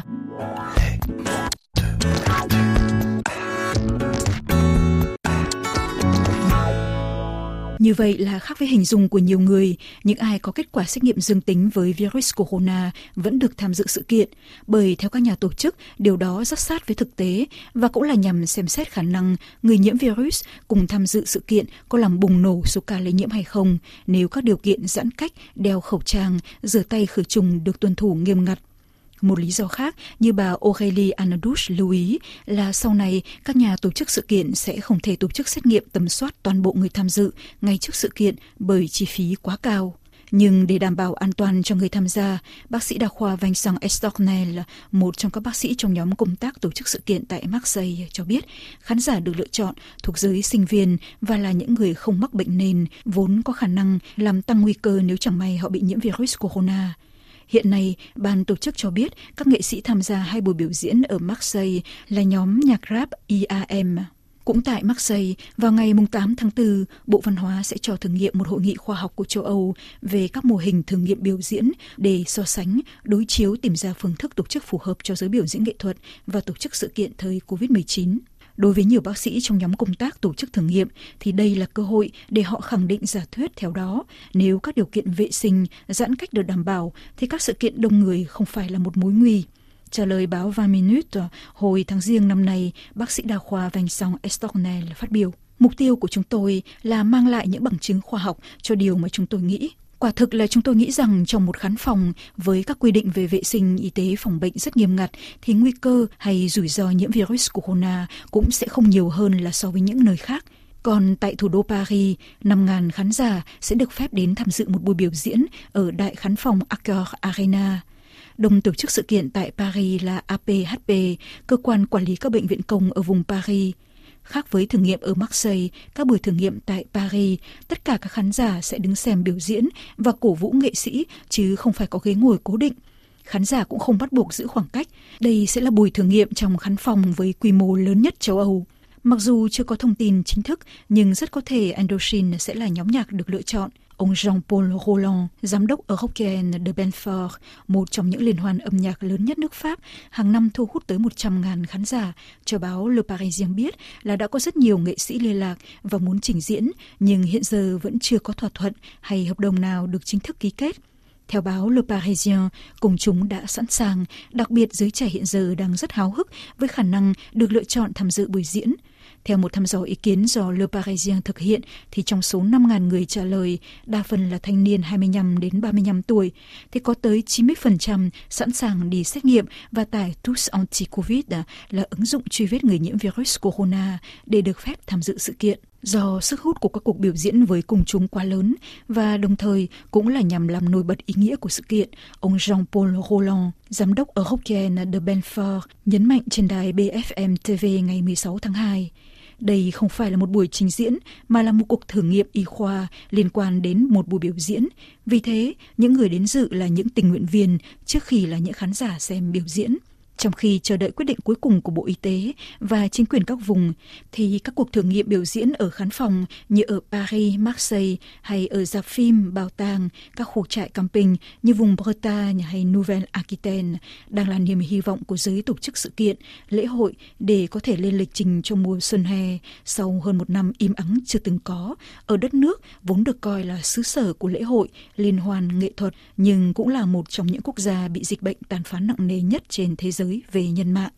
Như vậy là khác với hình dung của nhiều người, những ai có kết quả xét nghiệm dương tính với virus corona vẫn được tham dự sự kiện, bởi theo các nhà tổ chức, điều đó rất sát với thực tế và cũng là nhằm xem xét khả năng người nhiễm virus cùng tham dự sự kiện có làm bùng nổ số ca lây nhiễm hay không nếu các điều kiện giãn cách, đeo khẩu trang, rửa tay khử trùng được tuân thủ nghiêm ngặt. Một lý do khác, như bà Aurélie Anadouche lưu ý, là sau này các nhà tổ chức sự kiện sẽ không thể tổ chức xét nghiệm tầm soát toàn bộ người tham dự ngay trước sự kiện bởi chi phí quá cao. Nhưng để đảm bảo an toàn cho người tham gia, bác sĩ đa khoa Vincent Estornel, một trong các bác sĩ trong nhóm công tác tổ chức sự kiện tại Marseille, cho biết khán giả được lựa chọn thuộc giới sinh viên và là những người không mắc bệnh nền, vốn có khả năng làm tăng nguy cơ nếu chẳng may họ bị nhiễm virus corona. Hiện nay, ban tổ chức cho biết các nghệ sĩ tham gia hai buổi biểu diễn ở Marseille là nhóm nhạc rap i a em. Cũng tại Marseille, vào ngày tám tháng tư, Bộ Văn hóa sẽ cho thử nghiệm một hội nghị khoa học của châu Âu về các mô hình thử nghiệm biểu diễn để so sánh, đối chiếu tìm ra phương thức tổ chức phù hợp cho giới biểu diễn nghệ thuật và tổ chức sự kiện thời covid mười chín. Đối với nhiều bác sĩ trong nhóm công tác tổ chức thử nghiệm thì đây là cơ hội để họ khẳng định giả thuyết theo đó. Nếu các điều kiện vệ sinh, giãn cách được đảm bảo thì các sự kiện đông người không phải là một mối nguy. Trả lời báo vingt minutes hồi tháng Giêng năm nay, bác sĩ đa khoa Vincent Estornel phát biểu. Mục tiêu của chúng tôi là mang lại những bằng chứng khoa học cho điều mà chúng tôi nghĩ. Quả thực là chúng tôi nghĩ rằng trong một khán phòng với các quy định về vệ sinh y tế phòng bệnh rất nghiêm ngặt thì nguy cơ hay rủi ro nhiễm virus corona cũng sẽ không nhiều hơn là so với những nơi khác. Còn tại thủ đô Paris, năm nghìn khán giả sẽ được phép đến tham dự một buổi biểu diễn ở đại khán phòng Accor Arena. Đồng tổ chức sự kiện tại Paris là a pê hát pê, cơ quan quản lý các bệnh viện công ở vùng Paris. Khác với thử nghiệm ở Marseille, các buổi thử nghiệm tại Paris, tất cả các khán giả sẽ đứng xem biểu diễn và cổ vũ nghệ sĩ, chứ không phải có ghế ngồi cố định. Khán giả cũng không bắt buộc giữ khoảng cách. Đây sẽ là buổi thử nghiệm trong khán phòng với quy mô lớn nhất châu Âu. Mặc dù chưa có thông tin chính thức, nhưng rất có thể Indochine sẽ là nhóm nhạc được lựa chọn. Ông Jean-Paul Roland, giám đốc European de Belfort, một trong những liên hoan âm nhạc lớn nhất nước Pháp, hàng năm thu hút tới một trăm nghìn khán giả, cho báo Le Parisien biết là đã có rất nhiều nghệ sĩ liên lạc và muốn trình diễn, nhưng hiện giờ vẫn chưa có thỏa thuận hay hợp đồng nào được chính thức ký kết. Theo báo Le Parisien, công chúng đã sẵn sàng, đặc biệt giới trẻ hiện giờ đang rất háo hức với khả năng được lựa chọn tham dự buổi diễn. Theo một thăm dò ý kiến do Le Parisien thực hiện, thì trong số năm nghìn người trả lời, đa phần là thanh niên hai mươi lăm đến ba mươi lăm tuổi, thì có tới chín mươi phần trăm sẵn sàng đi xét nghiệm và tải Tous Anti-Covid là ứng dụng truy vết người nhiễm virus corona để được phép tham dự sự kiện. Do sức hút của các cuộc biểu diễn với công chúng quá lớn và đồng thời cũng là nhằm làm nổi bật ý nghĩa của sự kiện, ông Jean-Paul Roland, giám đốc European de Belfort, nhấn mạnh trên đài bê ép em tê vê ngày mười sáu tháng hai. Đây không phải là một buổi trình diễn mà là một cuộc thử nghiệm y khoa liên quan đến một buổi biểu diễn. Vì thế, những người đến dự là những tình nguyện viên trước khi là những khán giả xem biểu diễn. Trong khi chờ đợi quyết định cuối cùng của Bộ Y tế và chính quyền các vùng, thì các cuộc thử nghiệm biểu diễn ở khán phòng như ở Paris, Marseille hay ở rạp phim, bảo tàng, các khu trại camping như vùng Bretagne hay Nouvelle-Aquitaine đang là niềm hy vọng của giới tổ chức sự kiện, lễ hội để có thể lên lịch trình trong mùa xuân hè sau hơn một năm im ắng chưa từng có ở đất nước vốn được coi là xứ sở của lễ hội, liên hoan, nghệ thuật, nhưng cũng là một trong những quốc gia bị dịch bệnh tàn phá nặng nề nhất trên thế giới về nhân mạng.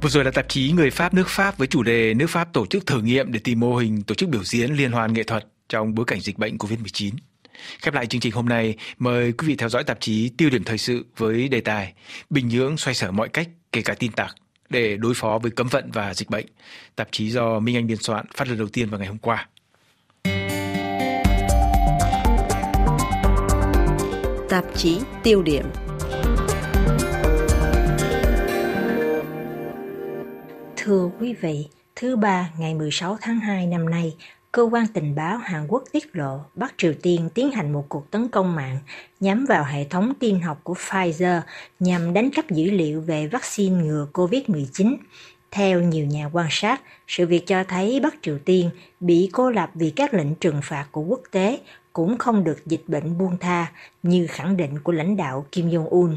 Vừa rồi là tạp chí Người Pháp nước Pháp với chủ đề nước Pháp tổ chức thử nghiệm để tìm mô hình tổ chức biểu diễn liên hoan nghệ thuật trong bối cảnh dịch bệnh covid mười chín. Khép lại chương trình hôm nay, mời quý vị theo dõi tạp chí Tiêu điểm thời sự với đề tài Bình Nhưỡng xoay sở mọi cách, kể cả tin tặc, để đối phó với cấm vận và dịch bệnh. Tạp chí do Minh Anh biên soạn, phát lần đầu tiên vào ngày hôm qua. Tạp chí Tiêu điểm. Thưa quý vị, thứ Ba ngày mười sáu tháng hai năm nay, Cơ quan tình báo Hàn Quốc tiết lộ Bắc Triều Tiên tiến hành một cuộc tấn công mạng nhắm vào hệ thống tin học của Pfizer nhằm đánh cắp dữ liệu về vaccine ngừa covid mười chín. Theo nhiều nhà quan sát, sự việc cho thấy Bắc Triều Tiên bị cô lập vì các lệnh trừng phạt của quốc tế cũng không được dịch bệnh buông tha như khẳng định của lãnh đạo Kim Jong-un.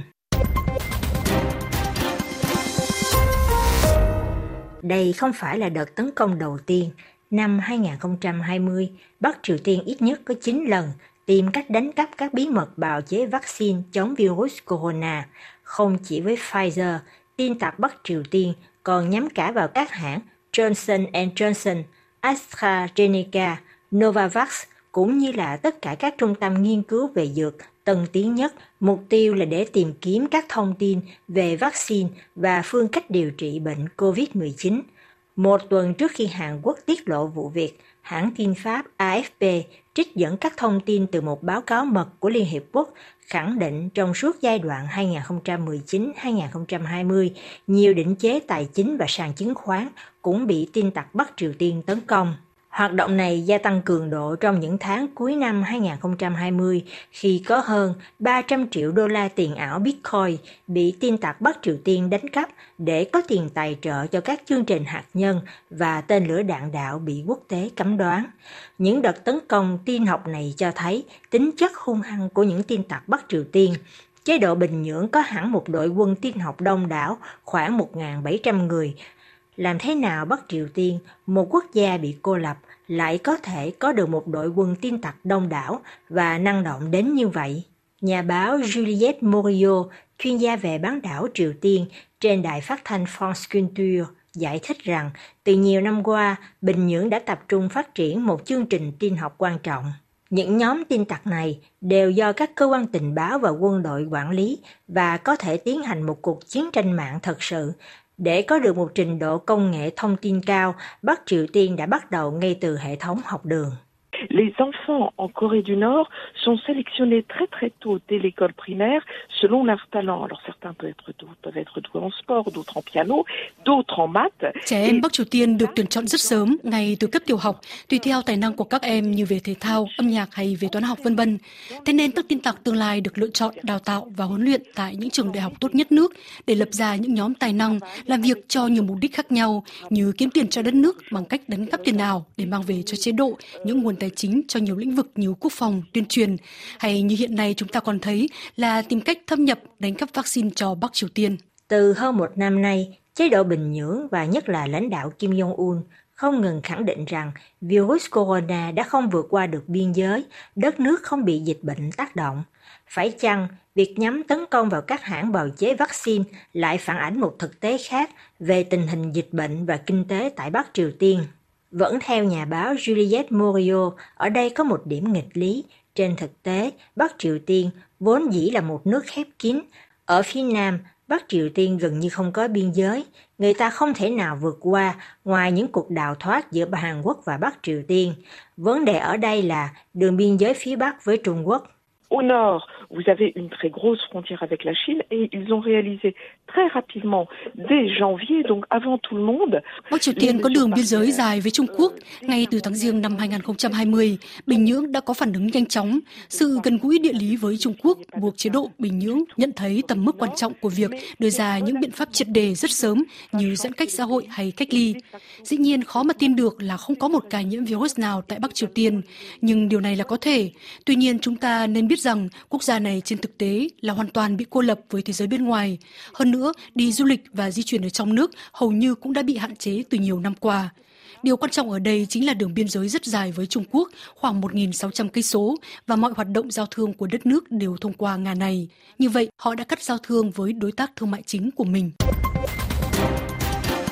Đây không phải là đợt tấn công đầu tiên. Năm hai không hai không, Bắc Triều Tiên ít nhất có chín lần tìm cách đánh cắp các bí mật bào chế vaccine chống virus corona. Không chỉ với Pfizer, tin tặc Bắc Triều Tiên còn nhắm cả vào các hãng Johnson and Johnson, AstraZeneca, Novavax, cũng như là tất cả các trung tâm nghiên cứu về dược tân tiến nhất. Mục tiêu là để tìm kiếm các thông tin về vaccine và phương cách điều trị bệnh covid mười chín. Một tuần trước khi Hàn Quốc tiết lộ vụ việc, hãng tin Pháp A F P trích dẫn các thông tin từ một báo cáo mật của Liên Hiệp Quốc khẳng định trong suốt giai đoạn hai nghìn không trăm mười chín đến hai nghìn không trăm hai mươi, nhiều định chế tài chính và sàn chứng khoán cũng bị tin tặc Bắc Triều Tiên tấn công. Hoạt động này gia tăng cường độ trong những tháng cuối năm hai nghìn không trăm hai mươi khi có hơn ba trăm triệu đô la tiền ảo Bitcoin bị tin tặc Bắc Triều Tiên đánh cắp để có tiền tài trợ cho các chương trình hạt nhân và tên lửa đạn đạo bị quốc tế cấm đoán. Những đợt tấn công tin học này cho thấy tính chất hung hăng của những tin tặc Bắc Triều Tiên. Chế độ Bình Nhưỡng có hẳn một đội quân tin học đông đảo khoảng một nghìn bảy trăm người. Làm thế nào Bắc Triều Tiên, một quốc gia bị cô lập, lại có thể có được một đội quân tin tặc đông đảo và năng động đến như vậy? Nhà báo Juliette Morio, chuyên gia về bán đảo Triều Tiên trên đài phát thanh France Culture, giải thích rằng từ nhiều năm qua, Bình Nhưỡng đã tập trung phát triển một chương trình tin học quan trọng. Những nhóm tin tặc này đều do các cơ quan tình báo và quân đội quản lý và có thể tiến hành một cuộc chiến tranh mạng thật sự. Để có được một trình độ công nghệ thông tin cao, Bắc Triều Tiên đã bắt đầu ngay từ hệ thống học đường. Les enfants en Corée du Nord sont sélectionnés très très tôt dès l'école primaire selon leur talent. Alors certains peuvent être doués, peuvent être doués en sport, d'autres en piano, d'autres en maths. Trẻ em Bắc Triều Tiên được tuyển chọn rất sớm, ngay từ cấp tiểu học, tùy theo tài năng của các em như về thể thao, âm nhạc hay về toán học vân vân. Thế nên các tin tặc tương lai được lựa chọn, đào tạo và huấn luyện tại những trường đại học tốt nhất nước để lập ra những nhóm tài năng làm việc cho nhiều mục đích khác nhau, như kiếm tiền cho đất nước bằng cách đánh cắp tiền ảo để mang về cho chế độ những nguồn tài chính cho nhiều lĩnh vực như quốc phòng, tuyên truyền, hay như hiện nay chúng ta còn thấy là tìm cách thâm nhập đánh cắp vaccine cho Bắc Triều Tiên. Từ hơn một năm nay, chế độ Bình Nhưỡng và nhất là lãnh đạo Kim Jong-un không ngừng khẳng định rằng virus corona đã không vượt qua được biên giới, đất nước không bị dịch bệnh tác động. Phải chăng việc nhắm tấn công vào các hãng bào chế vaccine lại phản ánh một thực tế khác về tình hình dịch bệnh và kinh tế tại Bắc Triều Tiên? Vẫn theo nhà báo Juliette Morio, ở đây có một điểm nghịch lý. Trên thực tế, Bắc Triều Tiên vốn dĩ là một nước khép kín. Ở phía Nam, Bắc Triều Tiên gần như không có biên giới. Người ta không thể nào vượt qua ngoài những cuộc đào thoát giữa Hàn Quốc và Bắc Triều Tiên. Vấn đề ở đây là đường biên giới phía Bắc với Trung Quốc. Au nord, vous avez une très grosse frontière avec la Chine et ils ont réalisé très rapidement dès janvier, donc avant tout le monde. Bắc Triều Tiên có đường biên giới dài với Trung Quốc. Ngay từ tháng Giêng năm hai nghìn không trăm hai mươi, Bình Nhưỡng đã có phản ứng nhanh chóng. Sự gần gũi địa lý với Trung Quốc buộc chế độ Bình Nhưỡng nhận thấy tầm mức quan trọng của việc đưa ra những biện pháp triệt đề rất sớm như giãn cách xã hội hay cách ly. Dĩ nhiên khó mà tin được là không có một ca nhiễm virus nào tại Bắc Triều Tiên, nhưng điều này là có thể. Tuy nhiên chúng ta nên biết rằng quốc gia này trên thực tế là hoàn toàn bị cô lập với thế giới bên ngoài. Hơn nữa, đi du lịch và di chuyển ở trong nước hầu như cũng đã bị hạn chế từ nhiều năm qua. Điều quan trọng ở đây chính là đường biên giới rất dài với Trung Quốc, khoảng một nghìn sáu trăm cây số, và mọi hoạt động giao thương của đất nước đều thông qua ngà này. Như vậy, họ đã cắt giao thương với đối tác thương mại chính của mình.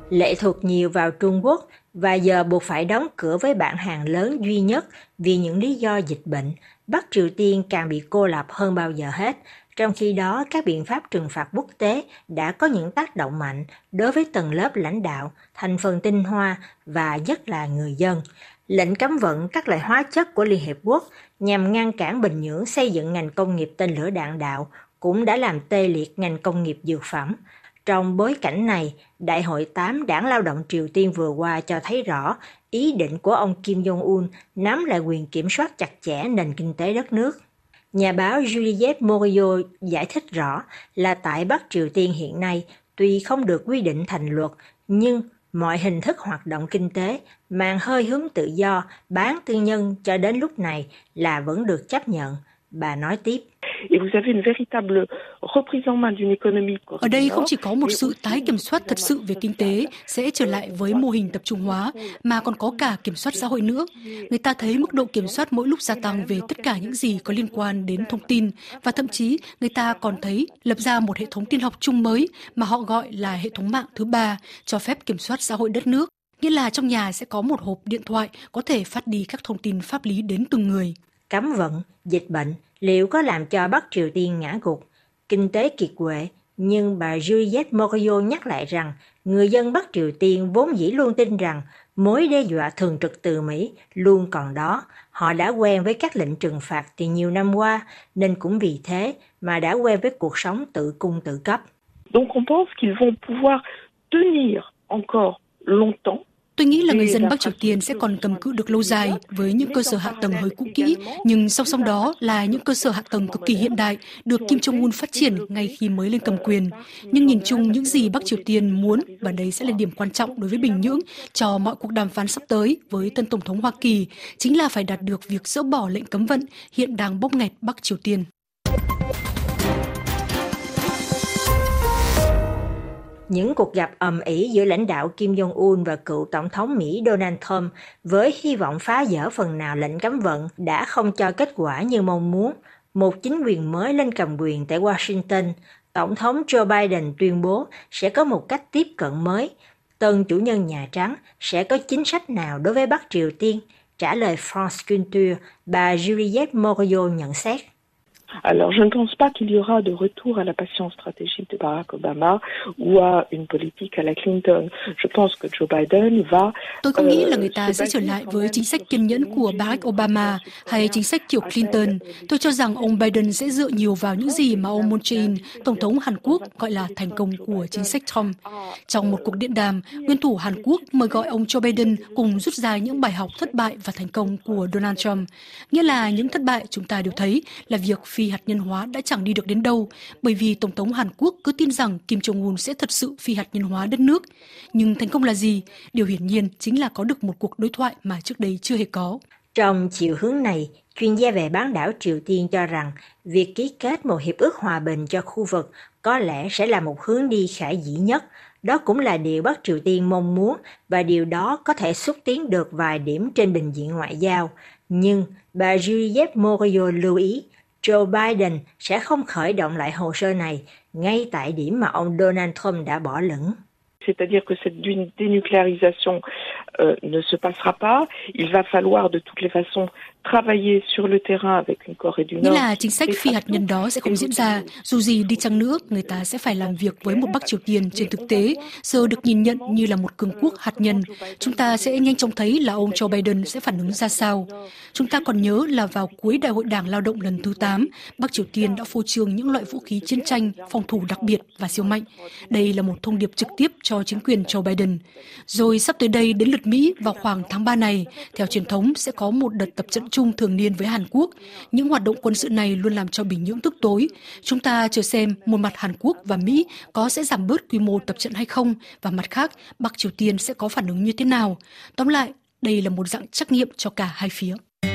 lệ thuộc nhiều vào Trung Quốc và giờ buộc phải đóng cửa với bạn hàng lớn duy nhất vì những lý do dịch bệnh, Bắc Triều Tiên càng bị cô lập hơn bao giờ hết. Trong khi đó, các biện pháp trừng phạt quốc tế đã có những tác động mạnh đối với tầng lớp lãnh đạo, thành phần tinh hoa và nhất là người dân. Lệnh cấm vận các loại hóa chất của Liên Hiệp Quốc nhằm ngăn cản Bình Nhưỡng xây dựng ngành công nghiệp tên lửa đạn đạo cũng đã làm tê liệt ngành công nghiệp dược phẩm. Trong bối cảnh này, Đại hội tám Đảng Lao động Triều Tiên vừa qua cho thấy rõ ý định của ông Kim Jong-un nắm lại quyền kiểm soát chặt chẽ nền kinh tế đất nước. Nhà báo Juliette Morio giải thích rõ là tại Bắc Triều Tiên hiện nay tuy không được quy định thành luật, nhưng mọi hình thức hoạt động kinh tế mang hơi hướng tự do, bán tư nhân cho đến lúc này là vẫn được chấp nhận. Bà nói tiếp. Ở đây không chỉ có một sự tái kiểm soát thật sự về kinh tế sẽ trở lại với mô hình tập trung hóa, mà còn có cả kiểm soát xã hội nữa. Người ta thấy mức độ kiểm soát mỗi lúc gia tăng về tất cả những gì có liên quan đến thông tin, và thậm chí người ta còn thấy lập ra một hệ thống tin học chung mới mà họ gọi là hệ thống mạng thứ ba, cho phép kiểm soát xã hội đất nước. Nghĩa là trong nhà sẽ có một hộp điện thoại có thể phát đi các thông tin pháp lý đến từng người. Cấm vận, dịch bệnh liệu có làm cho Bắc Triều Tiên ngã gục, kinh tế kiệt quệ, nhưng bà Juliette Morio nhắc lại rằng người dân Bắc Triều Tiên vốn dĩ luôn tin rằng mối đe dọa thường trực từ Mỹ luôn còn đó. Họ đã quen với các lệnh trừng phạt từ nhiều năm qua, nên cũng vì thế mà đã quen với cuộc sống tự cung tự cấp. Donc on pense qu'ils vont pouvoir tenir encore longtemps. Tôi nghĩ là người dân Bắc Triều Tiên sẽ còn cầm cự được lâu dài với những cơ sở hạ tầng hơi cũ kỹ, nhưng song song đó là những cơ sở hạ tầng cực kỳ hiện đại được Kim Jong-un phát triển ngay khi mới lên cầm quyền. Nhưng nhìn chung những gì Bắc Triều Tiên muốn, và đây sẽ là điểm quan trọng đối với Bình Nhưỡng cho mọi cuộc đàm phán sắp tới với tân Tổng thống Hoa Kỳ, chính là phải đạt được việc dỡ bỏ lệnh cấm vận hiện đang bóp nghẹt Bắc Triều Tiên. Những cuộc gặp ầm ĩ giữa lãnh đạo Kim Jong-un và cựu Tổng thống Mỹ Donald Trump với hy vọng phá vỡ phần nào lệnh cấm vận đã không cho kết quả như mong muốn. Một chính quyền mới lên cầm quyền tại Washington, Tổng thống Joe Biden tuyên bố sẽ có một cách tiếp cận mới. Tân chủ nhân Nhà Trắng sẽ có chính sách nào đối với Bắc Triều Tiên? Trả lời France Culture, bà Juliette Morio nhận xét. Alors, je ne pense pas qu'il y aura de retour à la passion stratégique de Barack Obama ou à une politique à la Clinton. Je pense que Joe Biden va... Tôi không nghĩ là người ta sẽ trở lại với chính sách kiên nhẫn của Barack Obama hay chính sách kiểu Clinton. Tôi cho rằng ông Biden sẽ dựa nhiều vào những gì mà ông Moon Jae-in, Tổng thống Hàn Quốc, gọi là thành công của chính sách Trump. Trong một cuộc điện đàm, nguyên thủ Hàn Quốc mời gọi ông Joe Biden cùng rút ra những bài học thất bại và thành công của Donald Trump. Nghĩa là những thất bại chúng ta đều thấy là việc phi hạt nhân hóa đã chẳng đi được đến đâu, bởi vì Tổng thống Hàn Quốc cứ tin rằng Kim Jong-un sẽ thật sự phi hạt nhân hóa đất nước. Nhưng thành công là gì? Điều hiển nhiên chính là có được một cuộc đối thoại mà trước đây chưa hề có. Trong chiều hướng này, chuyên gia về bán đảo Triều Tiên cho rằng việc ký kết một hiệp ước hòa bình cho khu vực có lẽ sẽ là một hướng đi khả dĩ nhất. Đó cũng là điều Bắc Triều Tiên mong muốn và điều đó có thể xúc tiến được vài điểm trên bình diện ngoại giao. Nhưng bà Juliette Morio lưu ý, Joe Biden sẽ không khởi động lại hồ sơ này ngay tại điểm mà ông Donald Trump đã bỏ lửng. C'est-à-dire que cette dénucléarisation euh, ne se passera pas. Il va falloir de toutes les façons travailler sur le terrain avec une Corée du Nord. Nghĩa là chính sách phi hạt nhân đó sẽ không diễn ra. Dù gì đi chăng nữa, người ta sẽ phải làm việc với một Bắc Triều Tiên trên thực tế, giờ được nhìn nhận như là một cường quốc hạt nhân. Chúng ta sẽ nhanh chóng thấy là ông Joe Biden sẽ phản ứng ra sao. Chúng ta còn nhớ là vào cuối Đại hội Đảng Lao động lần thứ tám, Bắc Triều Tiên đã phô trương những loại vũ khí chiến tranh, phòng thủ đặc biệt và siêu mạnh. Đây là một thông điệp trực tiếp cho chính quyền Joe Biden. Rồi sắp tới đây đến lượt Mỹ vào khoảng tháng ba này, theo truyền thống sẽ có một đợt tập trận chung thường niên với Hàn Quốc. Những hoạt động quân sự này luôn làm cho Bình Nhưỡng tức tối. Chúng ta chờ xem một mặt Hàn Quốc và Mỹ có sẽ giảm bớt quy mô tập trận hay không, và mặt khác Bắc Triều Tiên sẽ có phản ứng như thế nào. Tóm lại, đây là một dạng trắc nghiệm cho cả hai phía.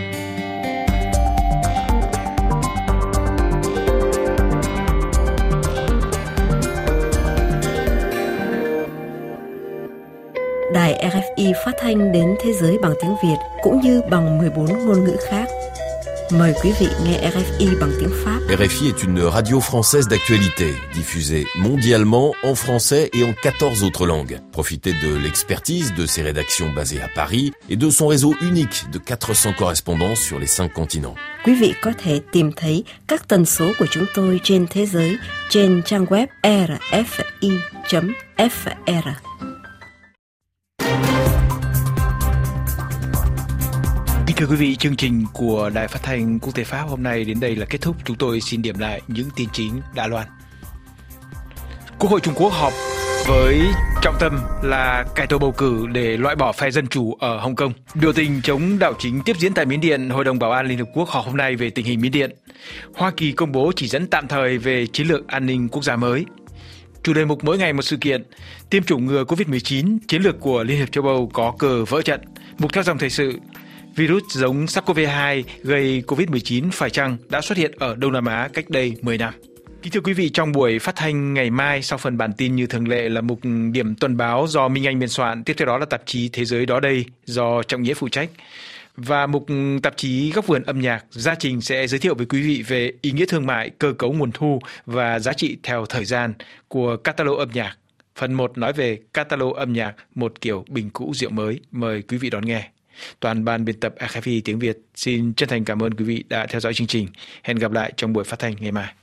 Đài rờ ép i phát thanh đến thế giới bằng tiếng Việt cũng như bằng mười bốn ngôn ngữ khác. Mời quý vị nghe rờ ép i bằng tiếng Pháp. R F I est une radio française d'actualité, diffusée mondialement en français et en quatorze autres langues. Profitez de l'expertise de ses rédactions basées à Paris et de son réseau unique de quatre cents correspondants sur les cinq continents. Quý vị có thể tìm thấy các tần số của chúng tôi trên thế giới trên trang web r f i chấm f r. Kính thưa quý vị, chương trình của Đài Phát thanh Quốc tế Pháp hôm nay đến đây là kết thúc. Chúng tôi xin điểm lại những tin chính đã loan. Quốc hội Trung Quốc họp với trọng tâm là cải tổ bầu cử để loại bỏ phe Dân chủ ở Hồng Kông. Biểu tình chống đảo chính tiếp diễn tại Miến Điện. Hội đồng Bảo an Liên Hợp Quốc họp hôm nay về tình hình Miến Điện. Hoa Kỳ công bố chỉ dẫn tạm thời về chiến lược an ninh quốc gia mới. Chủ đề mục mỗi ngày một sự kiện. Tiêm chủng ngừa covid mười chín, chiến lược của Liên hiệp châu Âu có cờ vỡ trận. Mục theo dòng thời sự. Virus giống SARS-xê o vê hai gây covid mười chín phải chăng đã xuất hiện ở Đông Nam Á cách đây mười năm? Kính thưa quý vị, trong buổi phát thanh ngày mai, sau phần bản tin như thường lệ là mục điểm tuần báo do Minh Anh biên soạn, tiếp theo đó là tạp chí Thế giới đó đây do Trọng Nghĩa phụ trách. Và mục tạp chí Góc vườn âm nhạc, Gia Trình sẽ giới thiệu với quý vị về ý nghĩa thương mại, cơ cấu nguồn thu và giá trị theo thời gian của catalog âm nhạc. Phần một nói về catalog âm nhạc, một kiểu bình cũ rượu mới. Mời quý vị đón nghe. Toàn ban biên tập rờ ép i tiếng Việt xin chân thành cảm ơn quý vị đã theo dõi chương trình. Hẹn gặp lại trong buổi phát thanh ngày mai.